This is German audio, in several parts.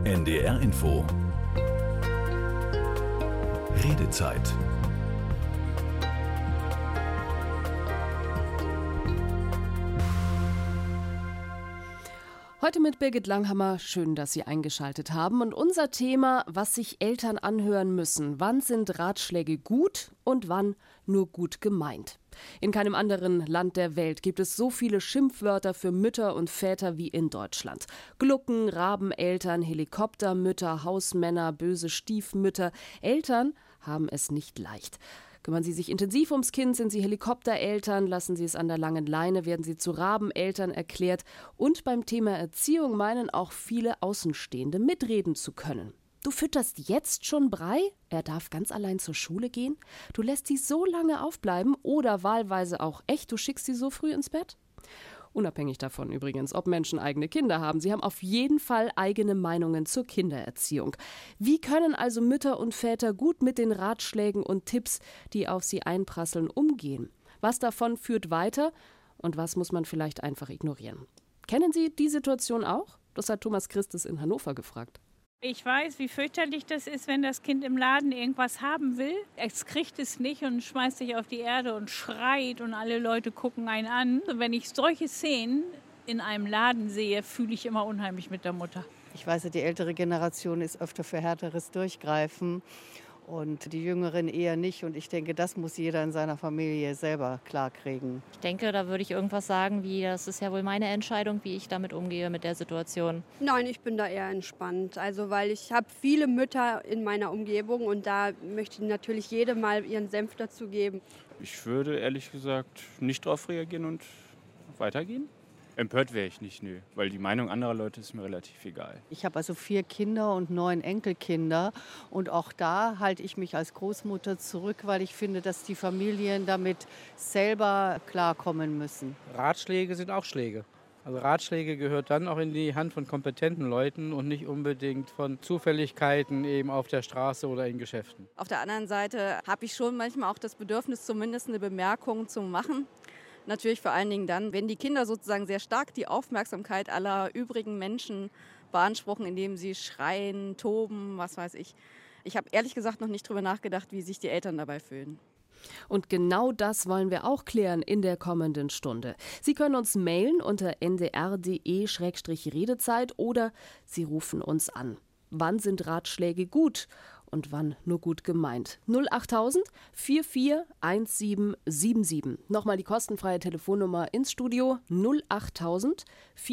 NDR Info. Redezeit. Heute mit Birgit Langhammer. Schön, dass Sie eingeschaltet haben. Und unser Thema, was sich Eltern anhören müssen. Wann sind Ratschläge gut und wann nur gut gemeint? In keinem anderen Land der Welt gibt es so viele Schimpfwörter für Mütter und Väter wie in Deutschland. Glucken, Rabeneltern, Helikoptermütter, Hausmänner, böse Stiefmütter. Eltern haben es nicht leicht. Kümmern Sie sich intensiv ums Kind, sind Sie Helikoptereltern, lassen Sie es an der langen Leine, werden Sie zu Rabeneltern erklärt. Und beim Thema Erziehung meinen auch viele Außenstehende mitreden zu können. Du fütterst jetzt schon Brei? Er darf ganz allein zur Schule gehen? Du lässt sie so lange aufbleiben oder wahlweise auch echt, du schickst sie so früh ins Bett? Unabhängig davon übrigens, ob Menschen eigene Kinder haben. Sie haben auf jeden Fall eigene Meinungen zur Kindererziehung. Wie können also Mütter und Väter gut mit den Ratschlägen und Tipps, die auf sie einprasseln, umgehen? Was davon führt weiter und was muss man vielleicht einfach ignorieren? Kennen Sie die Situation auch? Das hat Thomas Christes in Hannover gefragt. Ich weiß, wie fürchterlich das ist, wenn das Kind im Laden irgendwas haben will. Es kriegt es nicht und schmeißt sich auf die Erde und schreit und alle Leute gucken einen an. Und wenn ich solche Szenen in einem Laden sehe, fühle ich immer unheimlich mit der Mutter. Ich weiß, die ältere Generation ist öfter für härteres Durchgreifen und die Jüngeren eher nicht. Und ich denke, das muss jeder in seiner Familie selber klarkriegen. Ich denke, da würde ich irgendwas sagen wie, das ist ja wohl meine Entscheidung, wie ich damit umgehe mit der Situation. Nein, ich bin da eher entspannt. Also weil ich habe viele Mütter in meiner Umgebung und da möchte ich natürlich jedem mal ihren Senf dazu geben. Ich würde ehrlich gesagt nicht darauf reagieren und weitergehen. Empört wäre ich nicht, nö, weil die Meinung anderer Leute ist mir relativ egal. Ich habe also 4 Kinder und 9 Enkelkinder und auch da halte ich mich als Großmutter zurück, weil ich finde, dass die Familien damit selber klarkommen müssen. Ratschläge sind auch Schläge. Also Ratschläge gehört dann auch in die Hand von kompetenten Leuten und nicht unbedingt von Zufälligkeiten eben auf der Straße oder in Geschäften. Auf der anderen Seite habe ich schon manchmal auch das Bedürfnis, zumindest eine Bemerkung zu machen. Natürlich vor allen Dingen dann, wenn die Kinder sozusagen sehr stark die Aufmerksamkeit aller übrigen Menschen beanspruchen, indem sie schreien, toben, was weiß ich. Ich habe ehrlich gesagt noch nicht drüber nachgedacht, wie sich die Eltern dabei fühlen. Und genau das wollen wir auch klären in der kommenden Stunde. Sie können uns mailen unter ndr.de/Redezeit oder Sie rufen uns an. Wann sind Ratschläge gut und wann nur gut gemeint? 08000 441777. Nochmal die kostenfreie Telefonnummer ins Studio 08000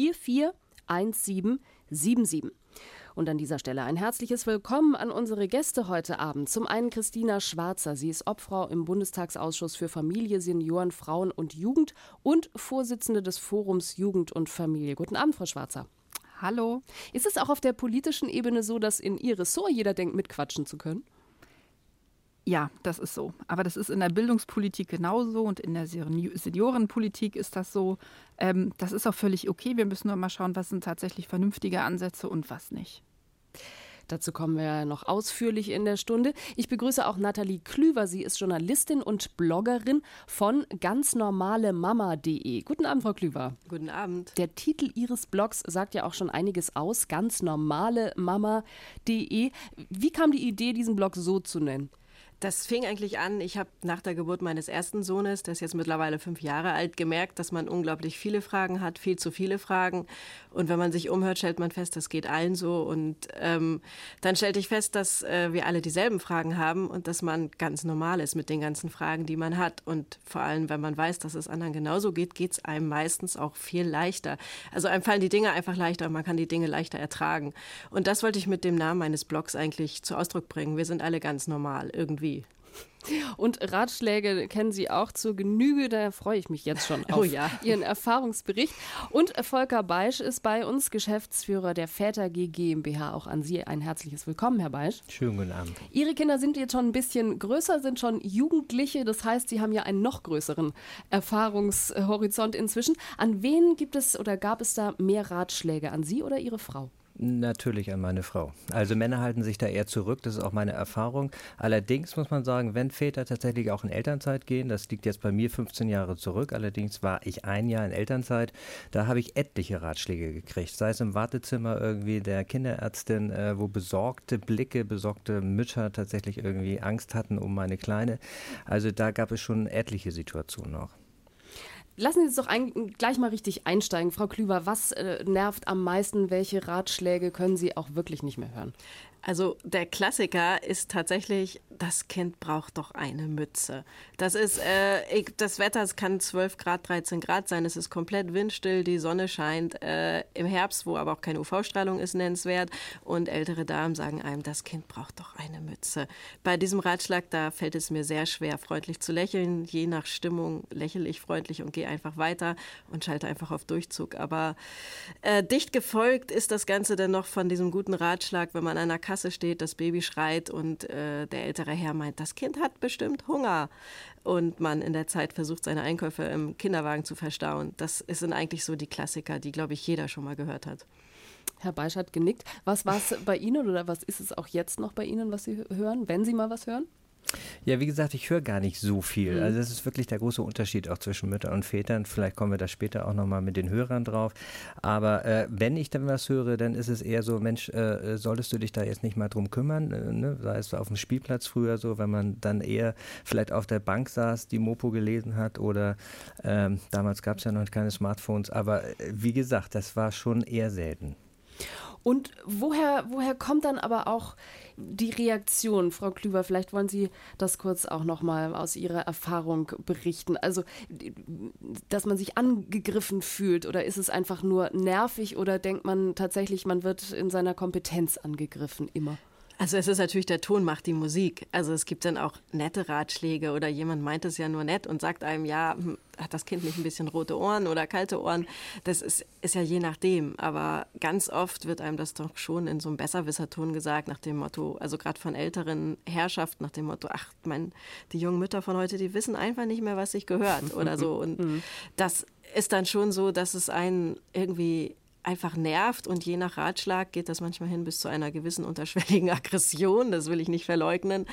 441777. Und an dieser Stelle ein herzliches Willkommen an unsere Gäste heute Abend. Zum einen Christina Schwarzer. Sie ist Obfrau im Bundestagsausschuss für Familie, Senioren, Frauen und Jugend und Vorsitzende des Forums Jugend und Familie. Guten Abend, Frau Schwarzer. Hallo. Ist es auch auf der politischen Ebene so, dass in Ihr Ressort jeder denkt, mitquatschen zu können? Ja, das ist so. Aber das ist in der Bildungspolitik genauso und in der Seniorenpolitik ist das so. Das ist auch völlig okay. Wir müssen nur mal schauen, was sind tatsächlich vernünftige Ansätze und was nicht. Dazu kommen wir noch ausführlich in der Stunde. Ich begrüße auch Nathalie Klüver. Sie ist Journalistin und Bloggerin von ganznormalemama.de. Guten Abend, Frau Klüver. Guten Abend. Der Titel Ihres Blogs sagt ja auch schon einiges aus. Ganznormalemama.de. Wie kam die Idee, diesen Blog so zu nennen? Das fing eigentlich an, ich habe nach der Geburt meines ersten Sohnes, der ist jetzt mittlerweile 5 Jahre alt, gemerkt, dass man unglaublich viele Fragen hat, viel zu viele Fragen. Und wenn man sich umhört, stellt man fest, das geht allen so. Und dann stellte ich fest, dass wir alle dieselben Fragen haben und dass man ganz normal ist mit den ganzen Fragen, die man hat. Und vor allem, wenn man weiß, dass es anderen genauso geht, geht es einem meistens auch viel leichter. Also einem fallen die Dinge einfach leichter und man kann die Dinge leichter ertragen. Und das wollte ich mit dem Namen meines Blogs eigentlich zu Ausdruck bringen. Wir sind alle ganz normal irgendwie. Und Ratschläge kennen Sie auch zur Genüge, da freue ich mich jetzt schon auf Ihren Erfahrungsbericht. Und Volker Beisch ist bei uns, Geschäftsführer der Väter G GmbH. Auch an Sie ein herzliches Willkommen, Herr Beisch. Schönen guten Abend. Ihre Kinder sind jetzt schon ein bisschen größer, sind schon Jugendliche. Das heißt, Sie haben ja einen noch größeren Erfahrungshorizont inzwischen. An wen gibt es oder gab es da mehr Ratschläge, an Sie oder Ihre Frau? Natürlich an meine Frau. Also Männer halten sich da eher zurück, das ist auch meine Erfahrung. Allerdings muss man sagen, wenn Väter tatsächlich auch in Elternzeit gehen. Das liegt jetzt bei mir 15 Jahre zurück. Allerdings war ich ein Jahr in Elternzeit. Da habe ich etliche Ratschläge gekriegt. Sei es im Wartezimmer irgendwie der Kinderärztin, wo besorgte Blicke, besorgte Mütter tatsächlich irgendwie Angst hatten um meine Kleine. Also da gab es schon etliche Situationen noch. Lassen Sie uns doch gleich mal richtig einsteigen. Frau Klüver, was nervt am meisten? Welche Ratschläge können Sie auch wirklich nicht mehr hören? Also der Klassiker ist tatsächlich, das Kind braucht doch eine Mütze. Das ist, das Wetter, es kann 12 Grad, 13 Grad sein, es ist komplett windstill, die Sonne scheint im Herbst, wo aber auch keine UV-Strahlung ist nennenswert und ältere Damen sagen einem, das Kind braucht doch eine Mütze. Bei diesem Ratschlag, da fällt es mir sehr schwer, freundlich zu lächeln. Je nach Stimmung lächle ich freundlich und gehe einfach weiter und schalte einfach auf Durchzug. Aber dicht gefolgt ist das Ganze dann noch von diesem guten Ratschlag, wenn man an einer Kasse steht, das Baby schreit und der ältere Herr meint, das Kind hat bestimmt Hunger und man in der Zeit versucht, seine Einkäufe im Kinderwagen zu verstauen. Das sind eigentlich so die Klassiker, die, glaube ich, jeder schon mal gehört hat. Herr Beisch hat genickt. Was war es bei Ihnen oder was ist es auch jetzt noch bei Ihnen, was Sie hören, wenn Sie mal was hören? Ja, wie gesagt, ich höre gar nicht so viel. Also das ist wirklich der große Unterschied auch zwischen Müttern und Vätern. Vielleicht kommen wir da später auch nochmal mit den Hörern drauf. Aber wenn ich dann was höre, dann ist es eher so, Mensch, solltest du dich da jetzt nicht mal drum kümmern? Ne? Sei es auf dem Spielplatz früher so, wenn man dann eher vielleicht auf der Bank saß, die Mopo gelesen hat oder damals gab es ja noch keine Smartphones. Aber wie gesagt, das war schon eher selten. Und woher kommt dann aber auch die Reaktion, Frau Klüver? Vielleicht wollen Sie das kurz auch nochmal aus Ihrer Erfahrung berichten. Also, dass man sich angegriffen fühlt oder ist es einfach nur nervig oder denkt man tatsächlich, man wird in seiner Kompetenz angegriffen immer? Also es ist natürlich, der Ton macht die Musik. Also es gibt dann auch nette Ratschläge oder jemand meint es ja nur nett und sagt einem, ja, hat das Kind nicht ein bisschen rote Ohren oder kalte Ohren? Das ist ja je nachdem. Aber ganz oft wird einem das doch schon in so einem Besserwisserton gesagt, nach dem Motto, also gerade von älteren Herrschaften, nach dem Motto, die jungen Mütter von heute, die wissen einfach nicht mehr, was sich gehört oder so. Und das ist dann schon so, dass es einen irgendwie einfach nervt und je nach Ratschlag geht das manchmal hin bis zu einer gewissen unterschwelligen Aggression, das will ich nicht verleugnen.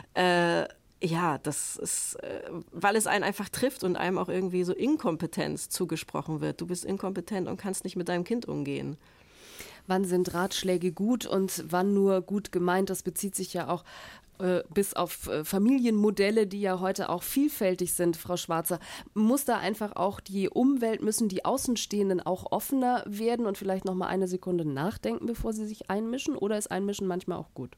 Ja, das ist, weil es einen einfach trifft und einem auch irgendwie so Inkompetenz zugesprochen wird. Du bist inkompetent und kannst nicht mit deinem Kind umgehen. Wann sind Ratschläge gut und wann nur gut gemeint? Das bezieht sich ja auch bis auf Familienmodelle, die ja heute auch vielfältig sind, Frau Schwarzer. Muss da einfach auch die Umwelt, müssen die Außenstehenden auch offener werden und vielleicht noch mal eine Sekunde nachdenken, bevor sie sich einmischen? Oder ist Einmischen manchmal auch gut?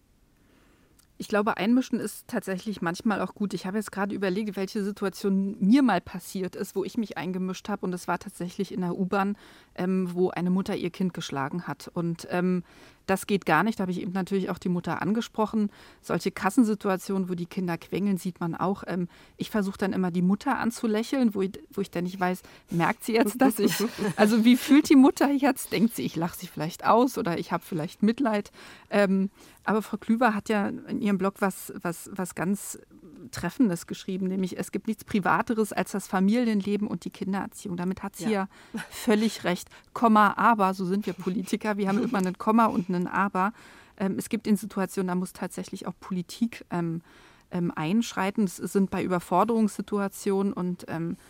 Ich glaube, Einmischen ist tatsächlich manchmal auch gut. Ich habe jetzt gerade überlegt, welche Situation mir mal passiert ist, wo ich mich eingemischt habe. Und das war tatsächlich in der U-Bahn, wo eine Mutter ihr Kind geschlagen hat. Und das geht gar nicht. Da habe ich eben natürlich auch die Mutter angesprochen. Solche Kassensituationen, wo die Kinder quengeln, sieht man auch. Ich versuche dann immer die Mutter anzulächeln, wo ich dann nicht weiß, merkt sie jetzt, dass ich... Also wie fühlt die Mutter jetzt? Denkt sie, ich lache sie vielleicht aus oder ich habe vielleicht Mitleid? Aber Frau Klüver hat ja in ihrem Blog was ganz Treffendes geschrieben, nämlich es gibt nichts Privateres als das Familienleben und die Kindererziehung. Damit hat sie ja völlig recht. Komma, aber, so sind wir Politiker, wir haben immer ein Komma und ein Aber. Es gibt in Situationen, da muss tatsächlich auch Politik einschreiten. Es sind bei Überforderungssituationen und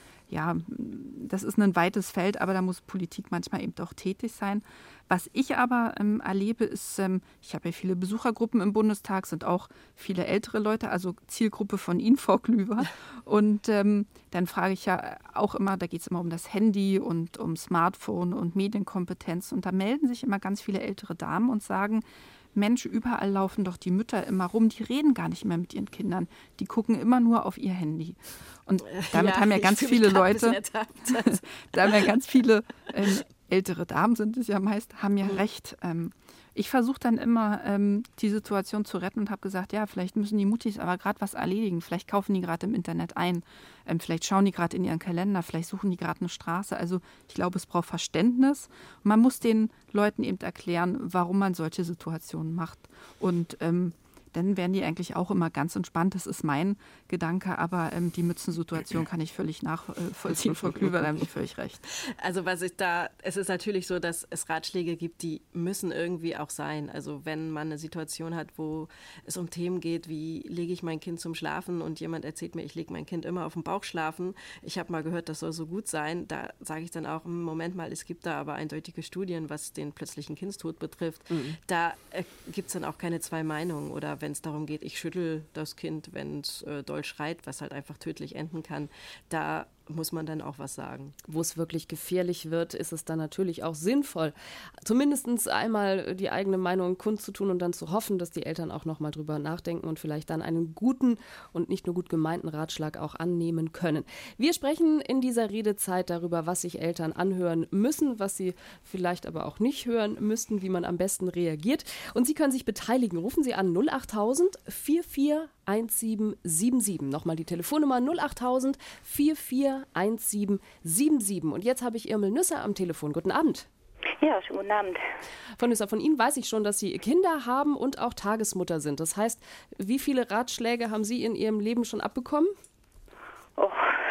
das ist ein weites Feld, aber da muss Politik manchmal eben doch tätig sein. Was ich aber erlebe, ist, ich habe ja viele Besuchergruppen im Bundestag, sind auch viele ältere Leute, also Zielgruppe von Ihnen, Frau Klüver. Und dann frage ich ja auch immer, da geht es immer um das Handy und um Smartphone und Medienkompetenz. Und da melden sich immer ganz viele ältere Damen und sagen, Mensch, überall laufen doch die Mütter immer rum, die reden gar nicht mehr mit ihren Kindern. Die gucken immer nur auf ihr Handy. Und damit haben ja ganz viele Leute, da haben ja ganz viele ältere Damen sind es ja meist, haben ja recht. Ich versuche dann immer, die Situation zu retten und habe gesagt, ja, vielleicht müssen die Muttis aber gerade was erledigen. Vielleicht kaufen die gerade im Internet ein. Vielleicht schauen die gerade in ihren Kalender. Vielleicht suchen die gerade eine Straße. Also ich glaube, es braucht Verständnis. Und man muss den Leuten eben erklären, warum man solche Situationen macht. Und dann wären die eigentlich auch immer ganz entspannt. Das ist mein Gedanke, aber die Mützensituation kann ich völlig nachvollziehen, Frau Klüver, da haben Sie völlig recht. Also es ist natürlich so, dass es Ratschläge gibt, die müssen irgendwie auch sein. Also wenn man eine Situation hat, wo es um Themen geht, wie lege ich mein Kind zum Schlafen und jemand erzählt mir, ich lege mein Kind immer auf den Bauch schlafen. Ich habe mal gehört, das soll so gut sein. Da sage ich dann auch, Moment mal, es gibt da aber eindeutige Studien, was den plötzlichen Kindstod betrifft. Mhm. Da gibt es dann auch keine zwei Meinungen. Oder wenn es darum geht, ich schüttel das Kind, wenn es doll schreit, was halt einfach tödlich enden kann, da muss man dann auch was sagen. Wo es wirklich gefährlich wird, ist es dann natürlich auch sinnvoll, zumindest einmal die eigene Meinung kundzutun und dann zu hoffen, dass die Eltern auch noch mal drüber nachdenken und vielleicht dann einen guten und nicht nur gut gemeinten Ratschlag auch annehmen können. Wir sprechen in dieser Redezeit darüber, was sich Eltern anhören müssen, was sie vielleicht aber auch nicht hören müssten, wie man am besten reagiert. Und Sie können sich beteiligen. Rufen Sie an 08000 441777. Nochmal die Telefonnummer 08000 441777. Und jetzt habe ich Irmel Nüsser am Telefon. Guten Abend. Ja, schönen guten Abend. Frau Nüsser, von Ihnen weiß ich schon, dass Sie Kinder haben und auch Tagesmutter sind. Das heißt, wie viele Ratschläge haben Sie in Ihrem Leben schon abbekommen? Oh,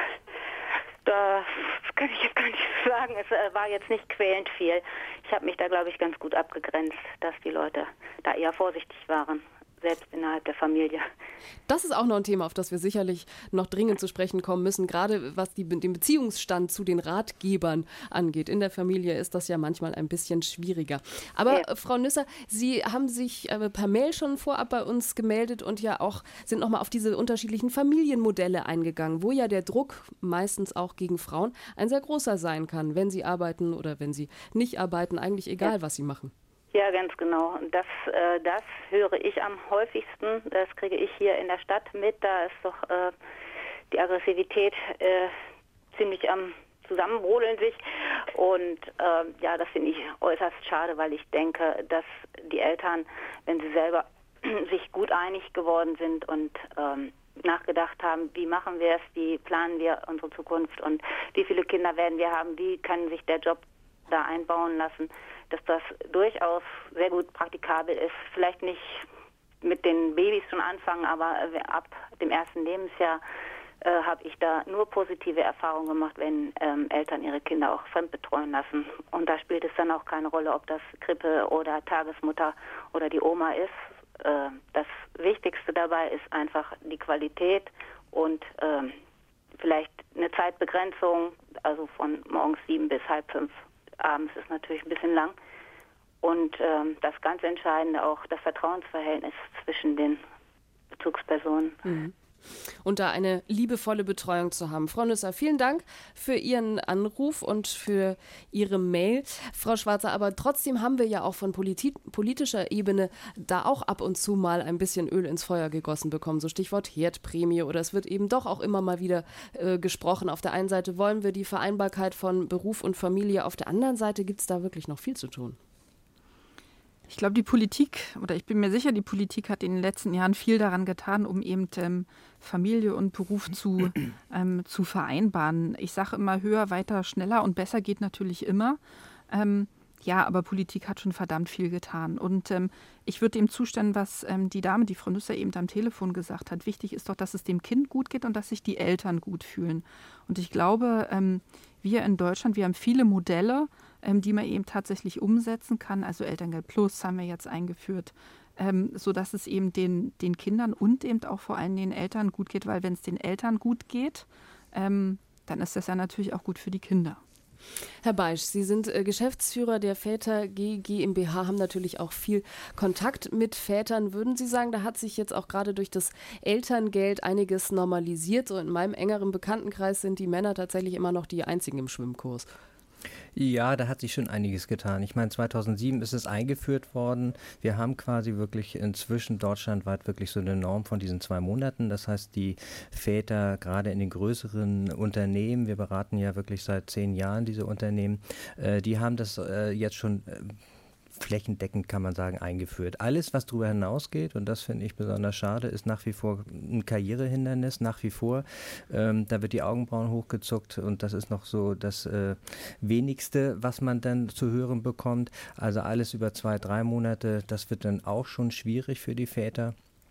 das kann ich jetzt gar nicht sagen. Es war jetzt nicht quälend viel. Ich habe mich da, glaube ich, ganz gut abgegrenzt, dass die Leute da eher vorsichtig waren. Selbst innerhalb der Familie. Das ist auch noch ein Thema, auf das wir sicherlich noch dringend zu sprechen kommen müssen, gerade was den Beziehungsstand zu den Ratgebern angeht. In der Familie ist das ja manchmal ein bisschen schwieriger. Aber ja. Frau Nüsser, Sie haben sich per Mail schon vorab bei uns gemeldet und ja auch sind nochmal auf diese unterschiedlichen Familienmodelle eingegangen, wo ja der Druck meistens auch gegen Frauen ein sehr großer sein kann, wenn sie arbeiten oder wenn sie nicht arbeiten, eigentlich egal, was sie machen. Ja, ganz genau. Und das höre ich am häufigsten. Das kriege ich hier in der Stadt mit. Da ist doch die Aggressivität ziemlich am Zusammenbrodeln sich. Und ja, das finde ich äußerst schade, weil ich denke, dass die Eltern, wenn sie selber sich gut einig geworden sind und nachgedacht haben, wie machen wir es, wie planen wir unsere Zukunft und wie viele Kinder werden wir haben, wie kann sich der Job da einbauen lassen, dass das durchaus sehr gut praktikabel ist. Vielleicht nicht mit den Babys schon anfangen, aber ab dem ersten Lebensjahr habe ich da nur positive Erfahrungen gemacht, wenn Eltern ihre Kinder auch fremdbetreuen lassen. Und da spielt es dann auch keine Rolle, ob das Krippe oder Tagesmutter oder die Oma ist. Das Wichtigste dabei ist einfach die Qualität und vielleicht eine Zeitbegrenzung, also von morgens 7 bis halb 5. Abends ist natürlich ein bisschen lang. Und das ganz Entscheidende auch das Vertrauensverhältnis zwischen den Bezugspersonen. Mhm. Und da eine liebevolle Betreuung zu haben. Frau Nüsser, vielen Dank für Ihren Anruf und für Ihre Mail. Frau Schwarzer, aber trotzdem haben wir ja auch von politischer Ebene da auch ab und zu mal ein bisschen Öl ins Feuer gegossen bekommen. So Stichwort Herdprämie oder es wird eben doch auch immer mal wieder gesprochen. Auf der einen Seite wollen wir die Vereinbarkeit von Beruf und Familie. Auf der anderen Seite gibt es da wirklich noch viel zu tun. Ich glaube, die Politik, oder ich bin mir sicher, die Politik hat in den letzten Jahren viel daran getan, um eben Familie und Beruf zu vereinbaren. Ich sage immer, höher, weiter, schneller und besser geht natürlich immer. Ja, aber Politik hat schon verdammt viel getan. Und ich würde dem zustimmen, was die Dame, die Frau Nüsser eben am Telefon gesagt hat. Wichtig ist doch, dass es dem Kind gut geht und dass sich die Eltern gut fühlen. Und ich glaube, wir in Deutschland, wir haben viele Modelle, die man eben tatsächlich umsetzen kann. Also Elterngeld Plus haben wir jetzt eingeführt, sodass es eben den Kindern und eben auch vor allem den Eltern gut geht. Weil wenn es den Eltern gut geht, dann ist das ja natürlich auch gut für die Kinder. Herr Beisch, Sie sind Geschäftsführer der Väter GmbH, haben natürlich auch viel Kontakt mit Vätern. Würden Sie sagen, da hat sich jetzt auch gerade durch das Elterngeld einiges normalisiert? So in meinem engeren Bekanntenkreis sind die Männer tatsächlich immer noch die einzigen im Schwimmkurs. Ja, da hat sich schon einiges getan. Ich meine, 2007 ist es eingeführt worden. Wir haben quasi wirklich inzwischen deutschlandweit wirklich so eine Norm von diesen 2 Monaten. Das heißt, die Väter, gerade in den größeren Unternehmen, wir beraten ja wirklich seit 10 Jahren diese Unternehmen, die haben das jetzt schon flächendeckend, kann man sagen, eingeführt. Alles, was darüber hinausgeht, und das finde ich besonders schade, ist nach wie vor ein Karrierehindernis, nach wie vor. Da wird die Augenbrauen hochgezuckt und das ist noch so das Wenigste, was man dann zu hören bekommt. Also alles über 2-3 Monate, das wird dann auch schon schwierig für die Väter.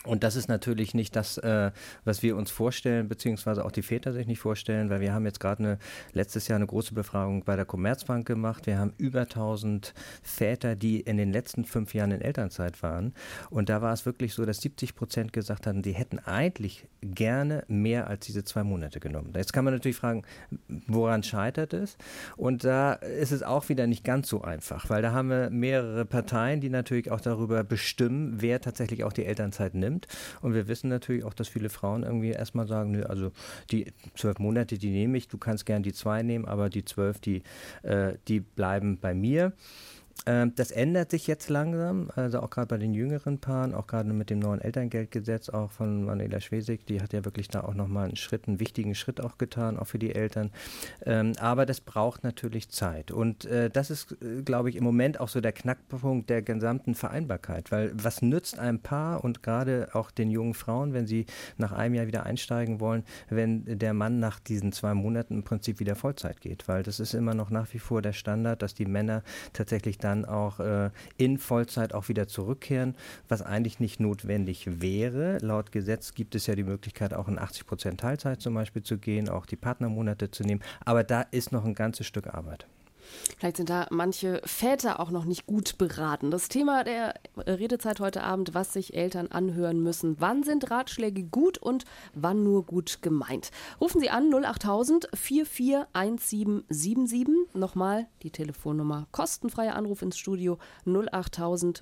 Und das ist natürlich nicht das, was wir uns vorstellen, beziehungsweise auch die Väter sich nicht vorstellen, weil wir haben jetzt gerade letztes Jahr eine große Befragung bei der Commerzbank gemacht. Wir haben über 1000 Väter, die in den letzten 5 Jahren in Elternzeit waren. Und da war es wirklich so, dass 70% gesagt hatten, die hätten eigentlich gerne mehr als diese 2 Monate genommen. Jetzt kann man natürlich fragen, woran scheitert es? Und da ist es auch wieder nicht ganz so einfach, weil da haben wir mehrere Parteien, die natürlich auch darüber bestimmen, wer tatsächlich auch die Elternzeit nimmt. Und wir wissen natürlich auch, dass viele Frauen irgendwie erstmal sagen, nö, also die 12 Monate, die nehme ich, du kannst gern die 2 nehmen, aber die 12, die bleiben bei mir. Das ändert sich jetzt langsam, also auch gerade bei den jüngeren Paaren, auch gerade mit dem neuen Elterngeldgesetz auch von Manuela Schwesig, die hat ja wirklich da auch nochmal einen wichtigen Schritt auch getan, auch für die Eltern. Aber das braucht natürlich Zeit und das ist, glaube ich, im Moment auch so der Knackpunkt der gesamten Vereinbarkeit, weil was nützt einem Paar und gerade auch den jungen Frauen, wenn sie nach einem Jahr wieder einsteigen wollen, wenn der Mann nach diesen 2 Monaten im Prinzip wieder Vollzeit geht, weil das ist immer noch nach wie vor der Standard, dass die Männer tatsächlich dann auch in Vollzeit auch wieder zurückkehren, was eigentlich nicht notwendig wäre. Laut Gesetz gibt es ja die Möglichkeit, auch in 80% Teilzeit zum Beispiel zu gehen, auch die Partnermonate zu nehmen. Aber da ist noch ein ganzes Stück Arbeit. Vielleicht sind da manche Väter auch noch nicht gut beraten. Das Thema der Redezeit heute Abend, was sich Eltern anhören müssen. Wann sind Ratschläge gut und wann nur gut gemeint? Rufen Sie an 08000 441777. Nochmal die Telefonnummer. Kostenfreier Anruf ins Studio 08000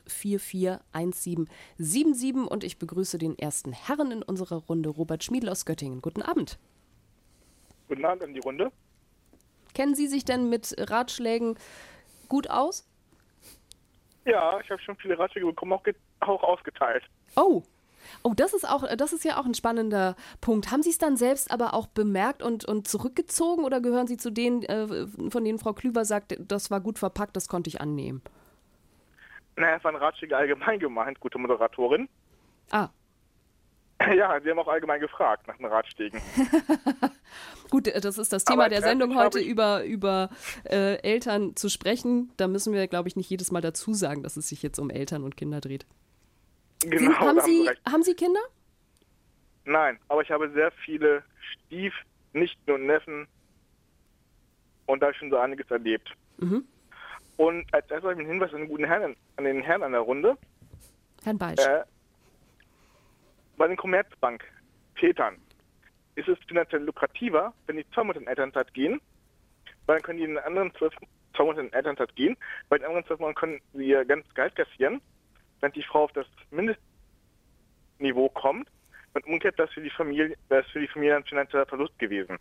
441777. Und ich begrüße den ersten Herren in unserer Runde, Robert Schmiedl aus Göttingen. Guten Abend. Guten Abend an die Runde. Kennen Sie sich denn mit Ratschlägen gut aus? Ja, ich habe schon viele Ratschläge bekommen, auch ausgeteilt. Oh, das ist ja auch ein spannender Punkt. Haben Sie es dann selbst aber auch bemerkt und zurückgezogen oder gehören Sie zu denen, von denen Frau Klüber sagt, das war gut verpackt, das konnte ich annehmen? Naja, es waren Ratschläge allgemein gemeint, gute Moderatorin. Ah. Ja, Sie haben auch allgemein gefragt nach den Ratschlägen. Gut, das ist das Thema der Sendung heute, über Eltern zu sprechen. Da müssen wir, glaube ich, nicht jedes Mal dazu sagen, dass es sich jetzt um Eltern und Kinder dreht. Genau, haben Sie Kinder? Nein, aber ich habe sehr viele Nichten und Neffen und da habe ich schon so einiges erlebt. Mhm. Und als erstes habe ich einen Hinweis an den guten Herrn, an den Herrn an der Runde. Herrn Beisch. Bei den Commerzbank-Vätern ist es finanziell lukrativer, wenn die 2 Monate in Elternzeit gehen, weil dann können die in den anderen 2 Monate in Elternzeit gehen, bei den anderen 12 Monaten können sie ihr ganzes Gehalt kassieren, wenn die Frau auf das Mindestniveau kommt, und umgekehrt das für die Familie ein finanzieller Verlust gewesen.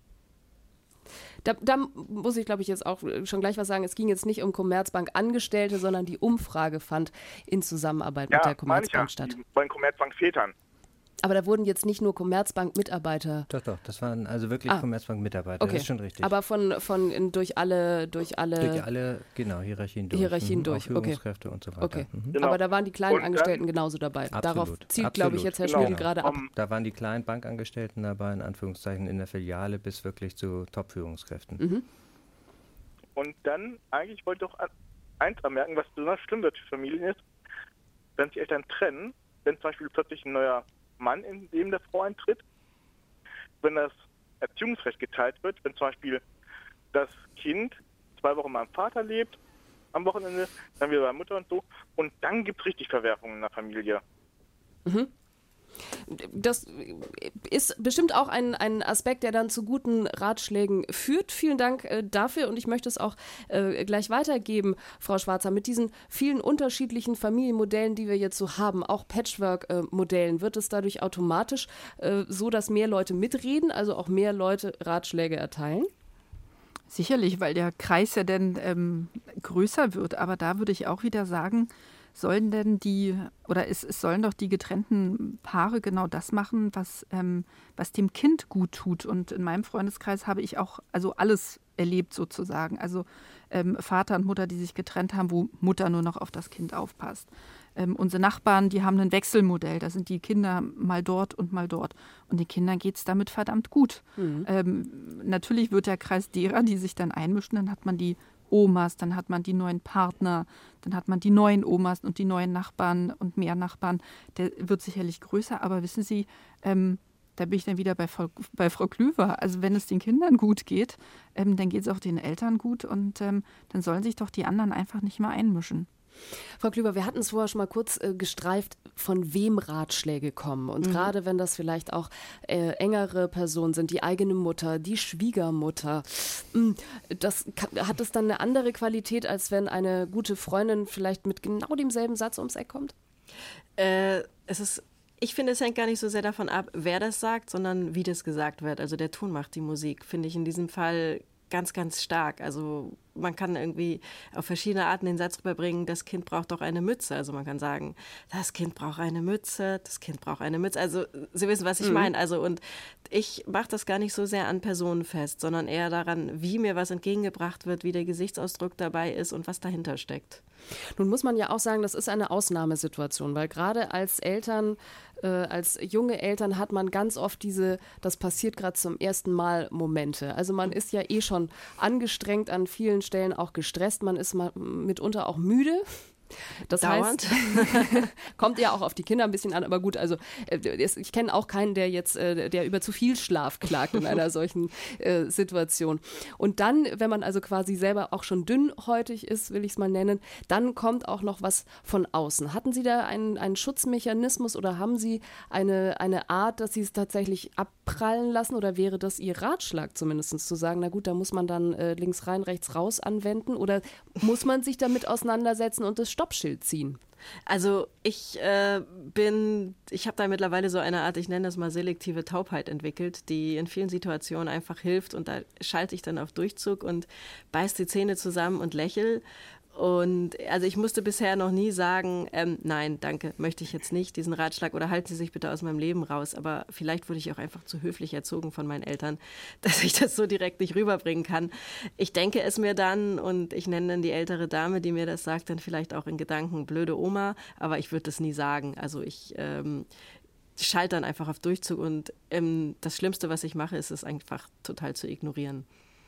Da muss ich, glaube ich, jetzt auch schon gleich was sagen. Es ging jetzt nicht um Commerzbank-Angestellte, sondern die Umfrage fand in Zusammenarbeit mit der Commerzbank statt. Bei den Commerzbank-Vätern. Aber da wurden jetzt nicht nur Commerzbank-Mitarbeiter. Doch, das waren also wirklich Commerzbank-Mitarbeiter. Okay. Das ist schon richtig. Aber durch alle genau, Hierarchien durch. Führungskräfte und so weiter. Okay. Mhm. Genau. Aber da waren die kleinen Angestellten genauso dabei. Absolut. Darauf zielt, glaube ich, jetzt Herr Schmiedl gerade ab. Da waren die kleinen Bankangestellten dabei, in Anführungszeichen, in der Filiale bis wirklich zu Top-Führungskräften. Mhm. Und dann, eigentlich wollte ich doch eins anmerken, was besonders schlimm wird für Familien ist, wenn sich Eltern trennen, wenn zum Beispiel plötzlich ein neuer Mann in Leben der Frau eintritt, wenn das Erziehungsrecht geteilt wird, wenn zum Beispiel das Kind 2 Wochen beim Vater lebt, am Wochenende, dann wieder bei Mutter und so, und dann gibt es richtig Verwerfungen in der Familie. Mhm. Das ist bestimmt auch ein Aspekt, der dann zu guten Ratschlägen führt. Vielen Dank dafür und ich möchte es auch gleich weitergeben, Frau Schwarzer. Mit diesen vielen unterschiedlichen Familienmodellen, die wir jetzt so haben, auch Patchwork-Modellen, wird es dadurch automatisch so, dass mehr Leute mitreden, also auch mehr Leute Ratschläge erteilen? Sicherlich, weil der Kreis ja dann größer wird. Aber da würde ich auch wieder sagen, sollen denn es sollen doch die getrennten Paare genau das machen, was dem Kind gut tut. Und in meinem Freundeskreis habe ich auch alles erlebt sozusagen. Also Vater und Mutter, die sich getrennt haben, wo Mutter nur noch auf das Kind aufpasst. Unsere Nachbarn, die haben ein Wechselmodell. Da sind die Kinder mal dort und mal dort. Und den Kindern geht es damit verdammt gut. Mhm. Natürlich wird der Kreis derer, die sich dann einmischen, dann hat man die Omas, dann hat man die neuen Partner, dann hat man die neuen Omas und die neuen Nachbarn und mehr Nachbarn. Der wird sicherlich größer, aber wissen Sie, da bin ich dann wieder bei Frau Klüver. Also wenn es den Kindern gut geht, dann geht es auch den Eltern gut und dann sollen sich doch die anderen einfach nicht mehr einmischen. Frau Klüver, wir hatten es vorher schon mal kurz gestreift, von wem Ratschläge kommen. Und gerade wenn das vielleicht auch engere Personen sind, die eigene Mutter, die Schwiegermutter, hat es dann eine andere Qualität, als wenn eine gute Freundin vielleicht mit genau demselben Satz ums Eck kommt? Ich finde, es hängt gar nicht so sehr davon ab, wer das sagt, sondern wie das gesagt wird. Also der Ton macht die Musik, finde ich in diesem Fall ganz, ganz stark. Also man kann irgendwie auf verschiedene Arten den Satz rüberbringen, das Kind braucht doch eine Mütze. Also man kann sagen, das Kind braucht eine Mütze, das Kind braucht eine Mütze. Also Sie wissen, was ich meine. Also und ich mache das gar nicht so sehr an Personen fest, sondern eher daran, wie mir was entgegengebracht wird, wie der Gesichtsausdruck dabei ist und was dahinter steckt. Nun muss man ja auch sagen, das ist eine Ausnahmesituation, weil gerade als Eltern, als junge Eltern hat man ganz oft das passiert gerade zum ersten Mal Momente. Also man ist ja schon angestrengt, an vielen Stellen auch gestresst, man ist mitunter auch müde. Das dauernd. Heißt, kommt ja auch auf die Kinder ein bisschen an, aber gut, also ich kenne auch keinen, der über zu viel Schlaf klagt in einer solchen Situation. Und dann, wenn man also quasi selber auch schon dünnhäutig ist, will ich es mal nennen, dann kommt auch noch was von außen. Hatten Sie da einen Schutzmechanismus oder haben Sie eine Art, dass Sie es tatsächlich abprallen lassen oder wäre das Ihr Ratschlag zumindest zu sagen, na gut, da muss man dann links rein, rechts raus anwenden oder muss man sich damit auseinandersetzen und das Stoppschild ziehen? Also ich habe da mittlerweile so eine Art, ich nenne das mal selektive Taubheit entwickelt, die in vielen Situationen einfach hilft und da schalte ich dann auf Durchzug und beiß die Zähne zusammen und lächel. Und also ich musste bisher noch nie sagen, nein, danke, möchte ich jetzt nicht, diesen Ratschlag oder halten Sie sich bitte aus meinem Leben raus. Aber vielleicht wurde ich auch einfach zu höflich erzogen von meinen Eltern, dass ich das so direkt nicht rüberbringen kann. Ich denke es mir dann und ich nenne dann die ältere Dame, die mir das sagt, dann vielleicht auch in Gedanken blöde Oma, aber ich würde das nie sagen. Also ich schalte dann einfach auf Durchzug und das Schlimmste, was ich mache, ist es einfach total zu ignorieren.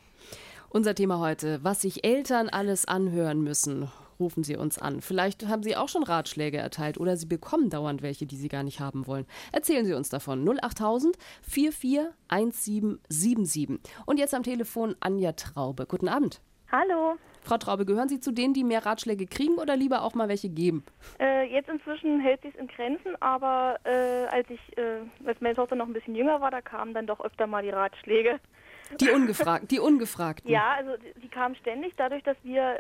Unser Thema heute, was sich Eltern alles anhören müssen. Rufen Sie uns an. Vielleicht haben Sie auch schon Ratschläge erteilt oder Sie bekommen dauernd welche, die Sie gar nicht haben wollen. Erzählen Sie uns davon. 08000 441777. Und jetzt am Telefon Anja Traube. Guten Abend. Hallo. Frau Traube, gehören Sie zu denen, die mehr Ratschläge kriegen oder lieber auch mal welche geben? Jetzt inzwischen hält sich in Grenzen, aber als meine Tochter noch ein bisschen jünger war, da kamen dann doch öfter mal die Ratschläge. Die Ungefragten. Ja, also die kamen ständig, dadurch, dass wir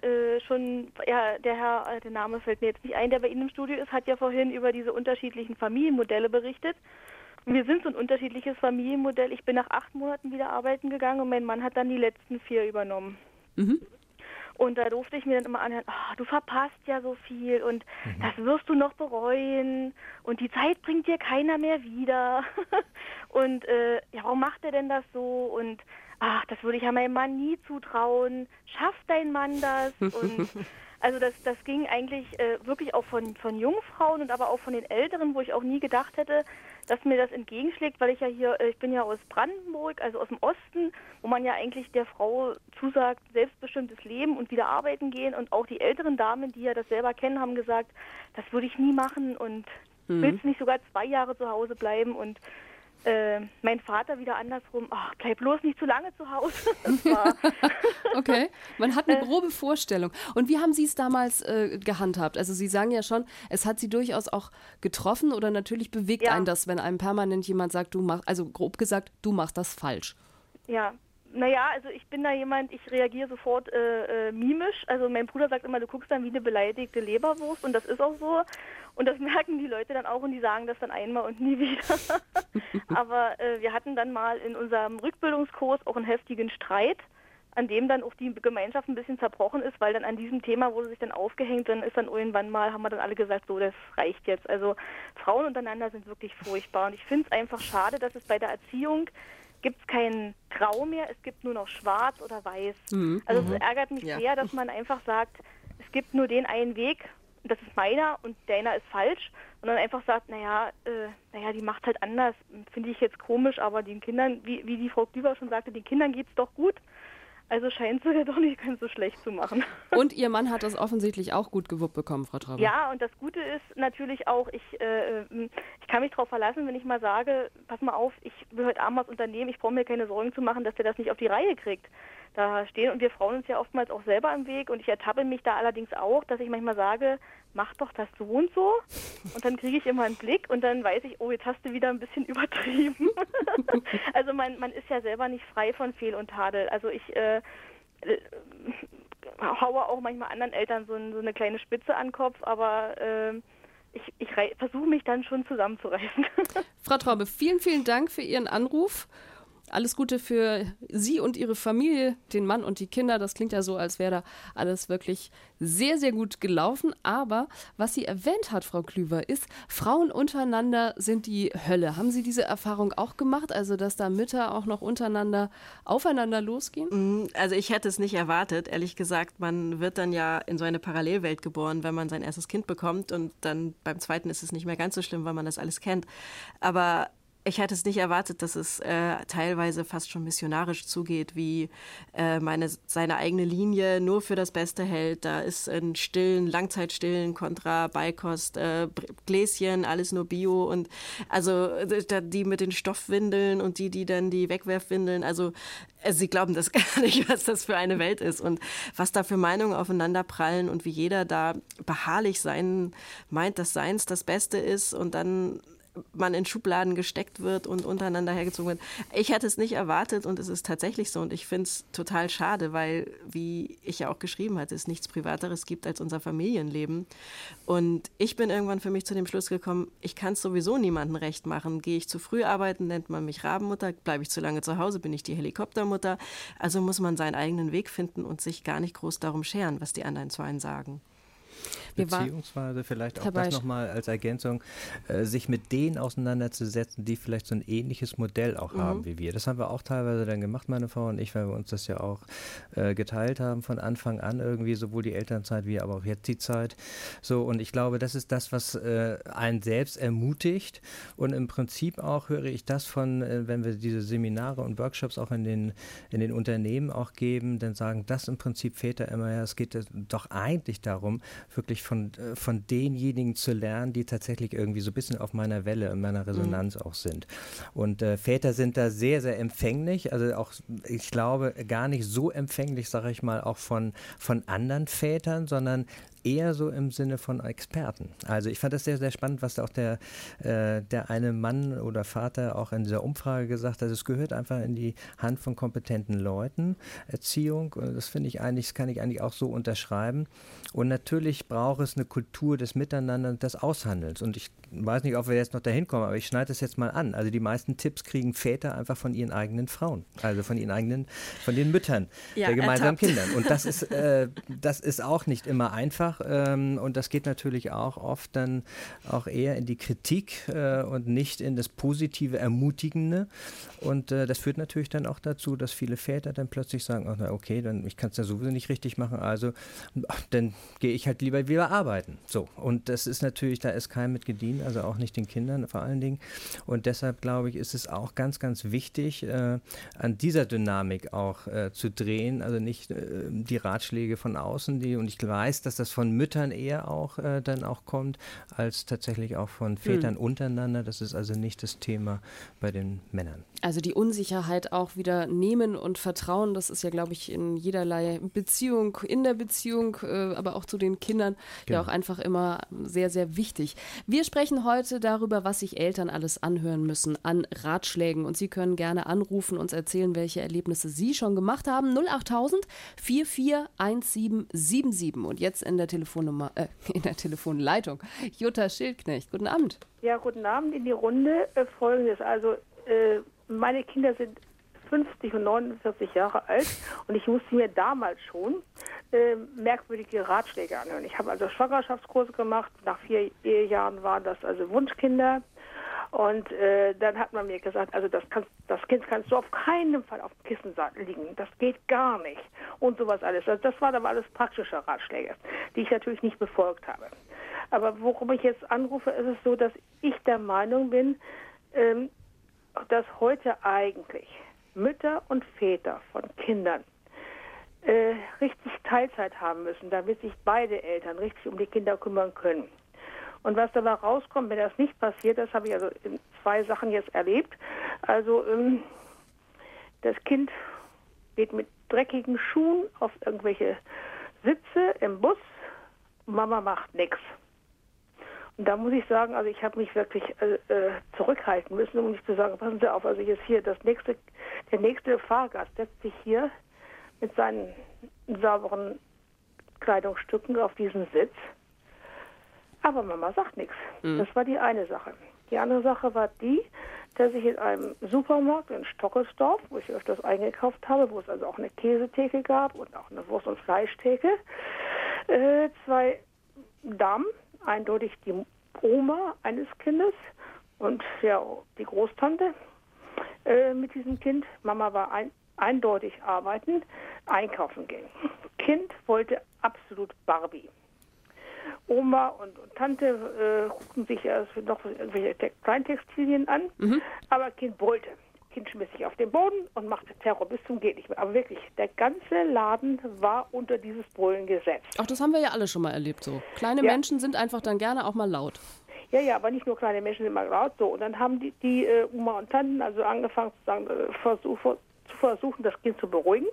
der Name fällt mir jetzt nicht ein, der bei Ihnen im Studio ist, hat ja vorhin über diese unterschiedlichen Familienmodelle berichtet. Und wir sind so ein unterschiedliches Familienmodell. Ich bin nach 8 Monaten wieder arbeiten gegangen und mein Mann hat dann die letzten 4 übernommen. Mhm. Und da durfte ich mir dann immer anhören, du verpasst ja so viel und das wirst du noch bereuen und die Zeit bringt dir keiner mehr wieder. Und warum macht er denn das so? Und das würde ich ja meinem Mann nie zutrauen. Schafft dein Mann das? Und also das ging eigentlich wirklich auch von Jungfrauen und aber auch von den Älteren, wo ich auch nie gedacht hätte, dass mir das entgegenschlägt, weil ich bin ja aus Brandenburg, also aus dem Osten, wo man ja eigentlich der Frau zusagt, selbstbestimmtes Leben und wieder arbeiten gehen. Und auch die älteren Damen, die ja das selber kennen, haben gesagt, das würde ich nie machen und willst nicht sogar 2 Jahre zu Hause bleiben. Und mein Vater wieder andersrum, bleib bloß nicht zu lange zu Hause. Okay, man hat eine grobe Vorstellung. Und wie haben Sie es damals gehandhabt? Also Sie sagen ja schon, es hat Sie durchaus auch getroffen oder natürlich bewegt einen das, wenn einem permanent jemand sagt, also grob gesagt, du machst das falsch. Ja, naja, also ich bin da jemand, ich reagiere sofort mimisch. Also mein Bruder sagt immer, du guckst dann wie eine beleidigte Leberwurst und das ist auch so. Und das merken die Leute dann auch und die sagen das dann einmal und nie wieder. Aber wir hatten dann mal in unserem Rückbildungskurs auch einen heftigen Streit, an dem dann auch die Gemeinschaft ein bisschen zerbrochen ist, weil dann an diesem Thema wurde sich dann aufgehängt, dann ist dann irgendwann mal, haben wir dann alle gesagt, so, das reicht jetzt. Also Frauen untereinander sind wirklich furchtbar und ich finde es einfach schade, dass es bei der Erziehung gibt es kein Grau mehr, es gibt nur noch schwarz oder weiß. Also es ärgert mich sehr, dass man einfach sagt, es gibt nur den einen Weg, das ist meiner und deiner ist falsch und dann einfach sagt, naja, die macht halt anders, finde ich jetzt komisch, aber den Kindern, wie die Frau Klüver schon sagte, den Kindern geht's doch gut, Also scheint sie ja doch nicht ganz so schlecht zu machen. Und Ihr Mann hat das offensichtlich auch gut gewuppt bekommen, Frau Traube. Ja, und das Gute ist natürlich auch, ich kann mich darauf verlassen, wenn ich mal sage, pass mal auf, ich will heute Abend was unternehmen, ich brauche mir keine Sorgen zu machen, dass der das nicht auf die Reihe kriegt. Da stehen und wir Frauen uns ja oftmals auch selber im Weg und ich ertappe mich da allerdings auch, dass ich manchmal sage, mach doch das so und so und dann kriege ich immer einen Blick und dann weiß ich, oh, jetzt hast du wieder ein bisschen übertrieben. Also man ist ja selber nicht frei von Fehl und Tadel. Also ich haue auch manchmal anderen Eltern so eine kleine Spitze an den Kopf, aber ich versuche mich dann schon zusammenzureißen. Frau Traube, vielen, vielen Dank für Ihren Anruf. Alles Gute für Sie und Ihre Familie, den Mann und die Kinder. Das klingt ja so, als wäre da alles wirklich sehr, sehr gut gelaufen. Aber was sie erwähnt hat, Frau Klüver, ist, Frauen untereinander sind die Hölle. Haben Sie diese Erfahrung auch gemacht? Also, dass da Mütter auch noch untereinander aufeinander losgehen? Also ich hätte es nicht erwartet, ehrlich gesagt. Man wird dann ja in so eine Parallelwelt geboren, wenn man sein erstes Kind bekommt. Und dann beim zweiten ist es nicht mehr ganz so schlimm, weil man das alles kennt. Aber ich hätte es nicht erwartet, dass es teilweise fast schon missionarisch zugeht, wie seine eigene Linie nur für das Beste hält. Da ist ein Langzeitstillen kontra Beikost, Gläschen, alles nur Bio und also die mit den Stoffwindeln und die dann die Wegwerfwindeln. Also sie glauben das gar nicht, was das für eine Welt ist und was da für Meinungen aufeinander prallen und wie jeder da beharrlich meint, dass seins das Beste ist und dann man in Schubladen gesteckt wird und untereinander hergezogen wird. Ich hätte es nicht erwartet und es ist tatsächlich so und ich finde es total schade, weil, wie ich ja auch geschrieben hatte, es nichts Privateres gibt als unser Familienleben und ich bin irgendwann für mich zu dem Schluss gekommen, ich kann es sowieso niemandem recht machen. Gehe ich zu früh arbeiten, nennt man mich Rabenmutter, bleibe ich zu lange zu Hause, bin ich die Helikoptermutter. Also muss man seinen eigenen Weg finden und sich gar nicht groß darum scheren, was die anderen zu einem sagen. Beziehungsweise vielleicht auch das nochmal als Ergänzung, sich mit denen auseinanderzusetzen, die vielleicht so ein ähnliches Modell auch haben wie wir. Das haben wir auch teilweise dann gemacht, meine Frau und ich, weil wir uns das ja auch geteilt haben von Anfang an irgendwie, sowohl die Elternzeit wie aber auch jetzt die Zeit. So, und ich glaube, das ist das, was einen selbst ermutigt und im Prinzip auch höre ich das von, wenn wir diese Seminare und Workshops auch in den Unternehmen auch geben, dann sagen das im Prinzip Väter immer, ja, es geht doch eigentlich darum, wirklich von denjenigen zu lernen, die tatsächlich irgendwie so ein bisschen auf meiner Welle, in meiner Resonanz auch sind. Und Väter sind da sehr, sehr empfänglich, also auch, ich glaube, gar nicht so empfänglich, sage ich mal, auch von anderen Vätern, sondern eher so im Sinne von Experten. Also ich fand das sehr, sehr spannend, was auch der eine Mann oder Vater auch in dieser Umfrage gesagt hat. Es gehört einfach in die Hand von kompetenten Leuten, Erziehung. Und das finde ich eigentlich, das kann ich eigentlich auch so unterschreiben. Und natürlich braucht es eine Kultur des Miteinander und des Aushandelns. Und ich weiß nicht, ob wir jetzt noch dahin kommen, aber ich schneide das jetzt mal an. Also die meisten Tipps kriegen Väter einfach von ihren eigenen Frauen, also von den Müttern der gemeinsamen Kindern. Und das ist auch nicht immer einfach. Und das geht natürlich auch oft dann auch eher in die Kritik und nicht in das positive, Ermutigende. Und das führt natürlich dann auch dazu, dass viele Väter dann plötzlich sagen, ach, na okay, dann ich kann es ja sowieso nicht richtig machen, also dann gehe ich halt lieber wieder arbeiten. So, und das ist natürlich, da ist keinem mit gedient, also auch nicht den Kindern vor allen Dingen. Und deshalb glaube ich, ist es auch ganz, ganz wichtig, an dieser Dynamik auch zu drehen, also nicht die Ratschläge von außen, und ich weiß, dass das von Müttern eher auch dann auch kommt, als tatsächlich auch von Vätern untereinander. Das ist also nicht das Thema bei den Männern. Also die Unsicherheit auch wieder nehmen und vertrauen, das ist ja, glaube ich, in jederlei Beziehung, in der Beziehung, aber auch zu den Kindern, ja auch einfach immer sehr, sehr wichtig. Wir sprechen heute darüber, was sich Eltern alles anhören müssen an Ratschlägen, und Sie können gerne anrufen, uns erzählen, welche Erlebnisse Sie schon gemacht haben. 08000 441777. Und jetzt in der Telefonleitung Jutta Schildknecht. Guten Abend. Ja, guten Abend in die Runde. Folgendes, also meine Kinder sind 50 und 49 Jahre alt und ich musste mir damals schon merkwürdige Ratschläge anhören. Ich habe also Schwangerschaftskurse gemacht. Nach 4 Ehejahren waren das also Wunschkinder. Und dann hat man mir gesagt, also das Kind kannst du auf keinen Fall auf dem Kissen liegen. Das geht gar nicht. Und sowas alles. Also das waren aber alles praktische Ratschläge, die ich natürlich nicht befolgt habe. Aber worum ich jetzt anrufe, ist es so, dass ich der Meinung bin, dass heute eigentlich Mütter und Väter von Kindern richtig Teilzeit haben müssen, damit sich beide Eltern richtig um die Kinder kümmern können. Und was dabei rauskommt, wenn das nicht passiert, das habe ich also in 2 Sachen jetzt erlebt. Also das Kind geht mit dreckigen Schuhen auf irgendwelche Sitze im Bus, Mama macht nichts. Und da muss ich sagen, also ich habe mich wirklich zurückhalten müssen, um nicht zu sagen, passen Sie auf, also jetzt hier der nächste Fahrgast setzt sich hier mit seinen sauberen Kleidungsstücken auf diesen Sitz. Aber Mama sagt nichts. Das war die eine Sache. Die andere Sache war die, dass ich in einem Supermarkt in Stockelsdorf, wo ich öfters eingekauft habe, wo es also auch eine Käsetheke gab und auch eine Wurst- und Fleischtheke, 2 Damen, eindeutig die Oma eines Kindes und ja, die Großtante mit diesem Kind. Mama war eindeutig arbeiten, einkaufen gehen. Kind wollte absolut Barbie. Oma und Tante guckten sich erst noch irgendwelche Kleintextilien an, aber Kind wollte. Kind schmiss sich auf den Boden und machte Terror bis zum geht nicht mehr. Aber wirklich, der ganze Laden war unter dieses Brüllen gesetzt. Ach, das haben wir ja alle schon mal erlebt so. Kleine Menschen sind einfach dann gerne auch mal laut. Ja, aber nicht nur kleine Menschen sind mal laut so. Und dann haben die Oma und Tanten also angefangen zu sagen, versuchen, das Kind zu beruhigen.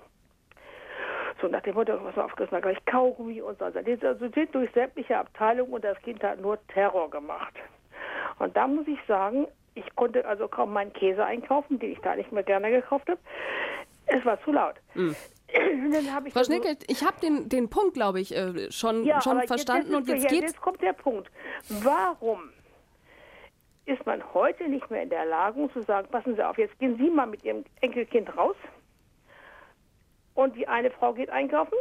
So nach dem Motto, was aufgerissen hat, gleich Kaugummi und so. Also sind durch sämtliche Abteilungen und das Kind hat nur Terror gemacht. Und da muss ich sagen, ich konnte also kaum meinen Käse einkaufen, den ich da nicht mehr gerne gekauft habe. Es war zu laut. Dann hab ich Frau Schnickel, ich habe den Punkt, glaube ich, schon verstanden. Jetzt kommt der Punkt. Warum ist man heute nicht mehr in der Lage zu sagen, passen Sie auf, jetzt gehen Sie mal mit Ihrem Enkelkind raus und die eine Frau geht einkaufen